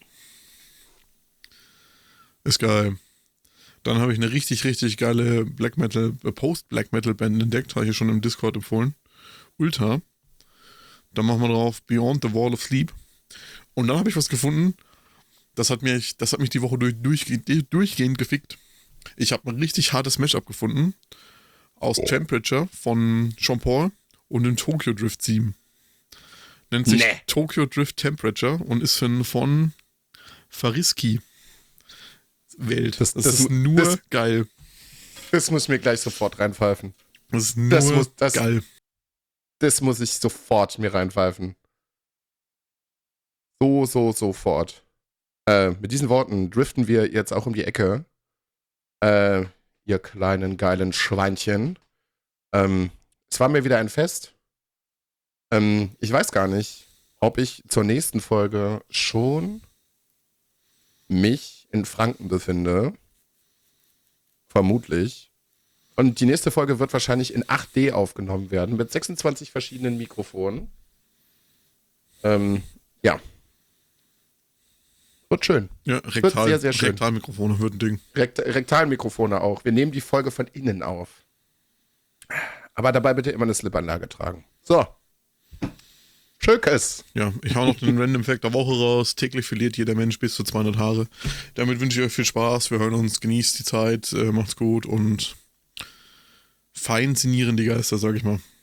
Ist geil. Dann habe ich eine richtig, richtig geile Black Metal, äh, Post-Black Metal Band entdeckt. Habe ich ja schon im Discord empfohlen. Ulta. Dann machen wir drauf Beyond the Wall of Sleep. Und dann habe ich was gefunden, das hat mich, das hat mich die Woche durch, durchgehend, durchgehend gefickt. Ich habe ein richtig hartes Mashup gefunden aus Temperature von Sean Paul und dem Tokyo Drift Theme. Nennt sich nee. Tokyo Drift Temperature und ist von, von Fariski Welt. Das, das, das ist nur das, geil.
Das muss ich mir gleich sofort reinpfeifen.
Das ist nur
das muss, das,
geil.
Das muss ich sofort mir reinpfeifen. So, so, sofort. Äh, mit diesen Worten driften wir jetzt auch um die Ecke. Äh, ihr kleinen, geilen Schweinchen. Ähm, es war mir wieder ein Fest. Ähm, ich weiß gar nicht, ob ich zur nächsten Folge schon mich in Franken befinde. Vermutlich. Und die nächste Folge wird wahrscheinlich in acht D aufgenommen werden, mit sechsundzwanzig verschiedenen Mikrofonen. Ähm, ja. Wird schön.
Ja, rektal,
wird sehr, sehr schön.
Rektalmikrofone wird ein Ding.
Rekt, Rektalmikrofone auch. Wir nehmen die Folge von innen auf. Aber dabei bitte immer eine Slipanlage tragen. So. Schökes.
Ja, ich hau noch den Random Fact der Woche raus. Täglich verliert jeder Mensch bis zu zweihundert Haare. Damit wünsche ich euch viel Spaß. Wir hören uns. Genießt die Zeit. Äh, macht's gut und fein sinnieren die Geister, sag ich mal.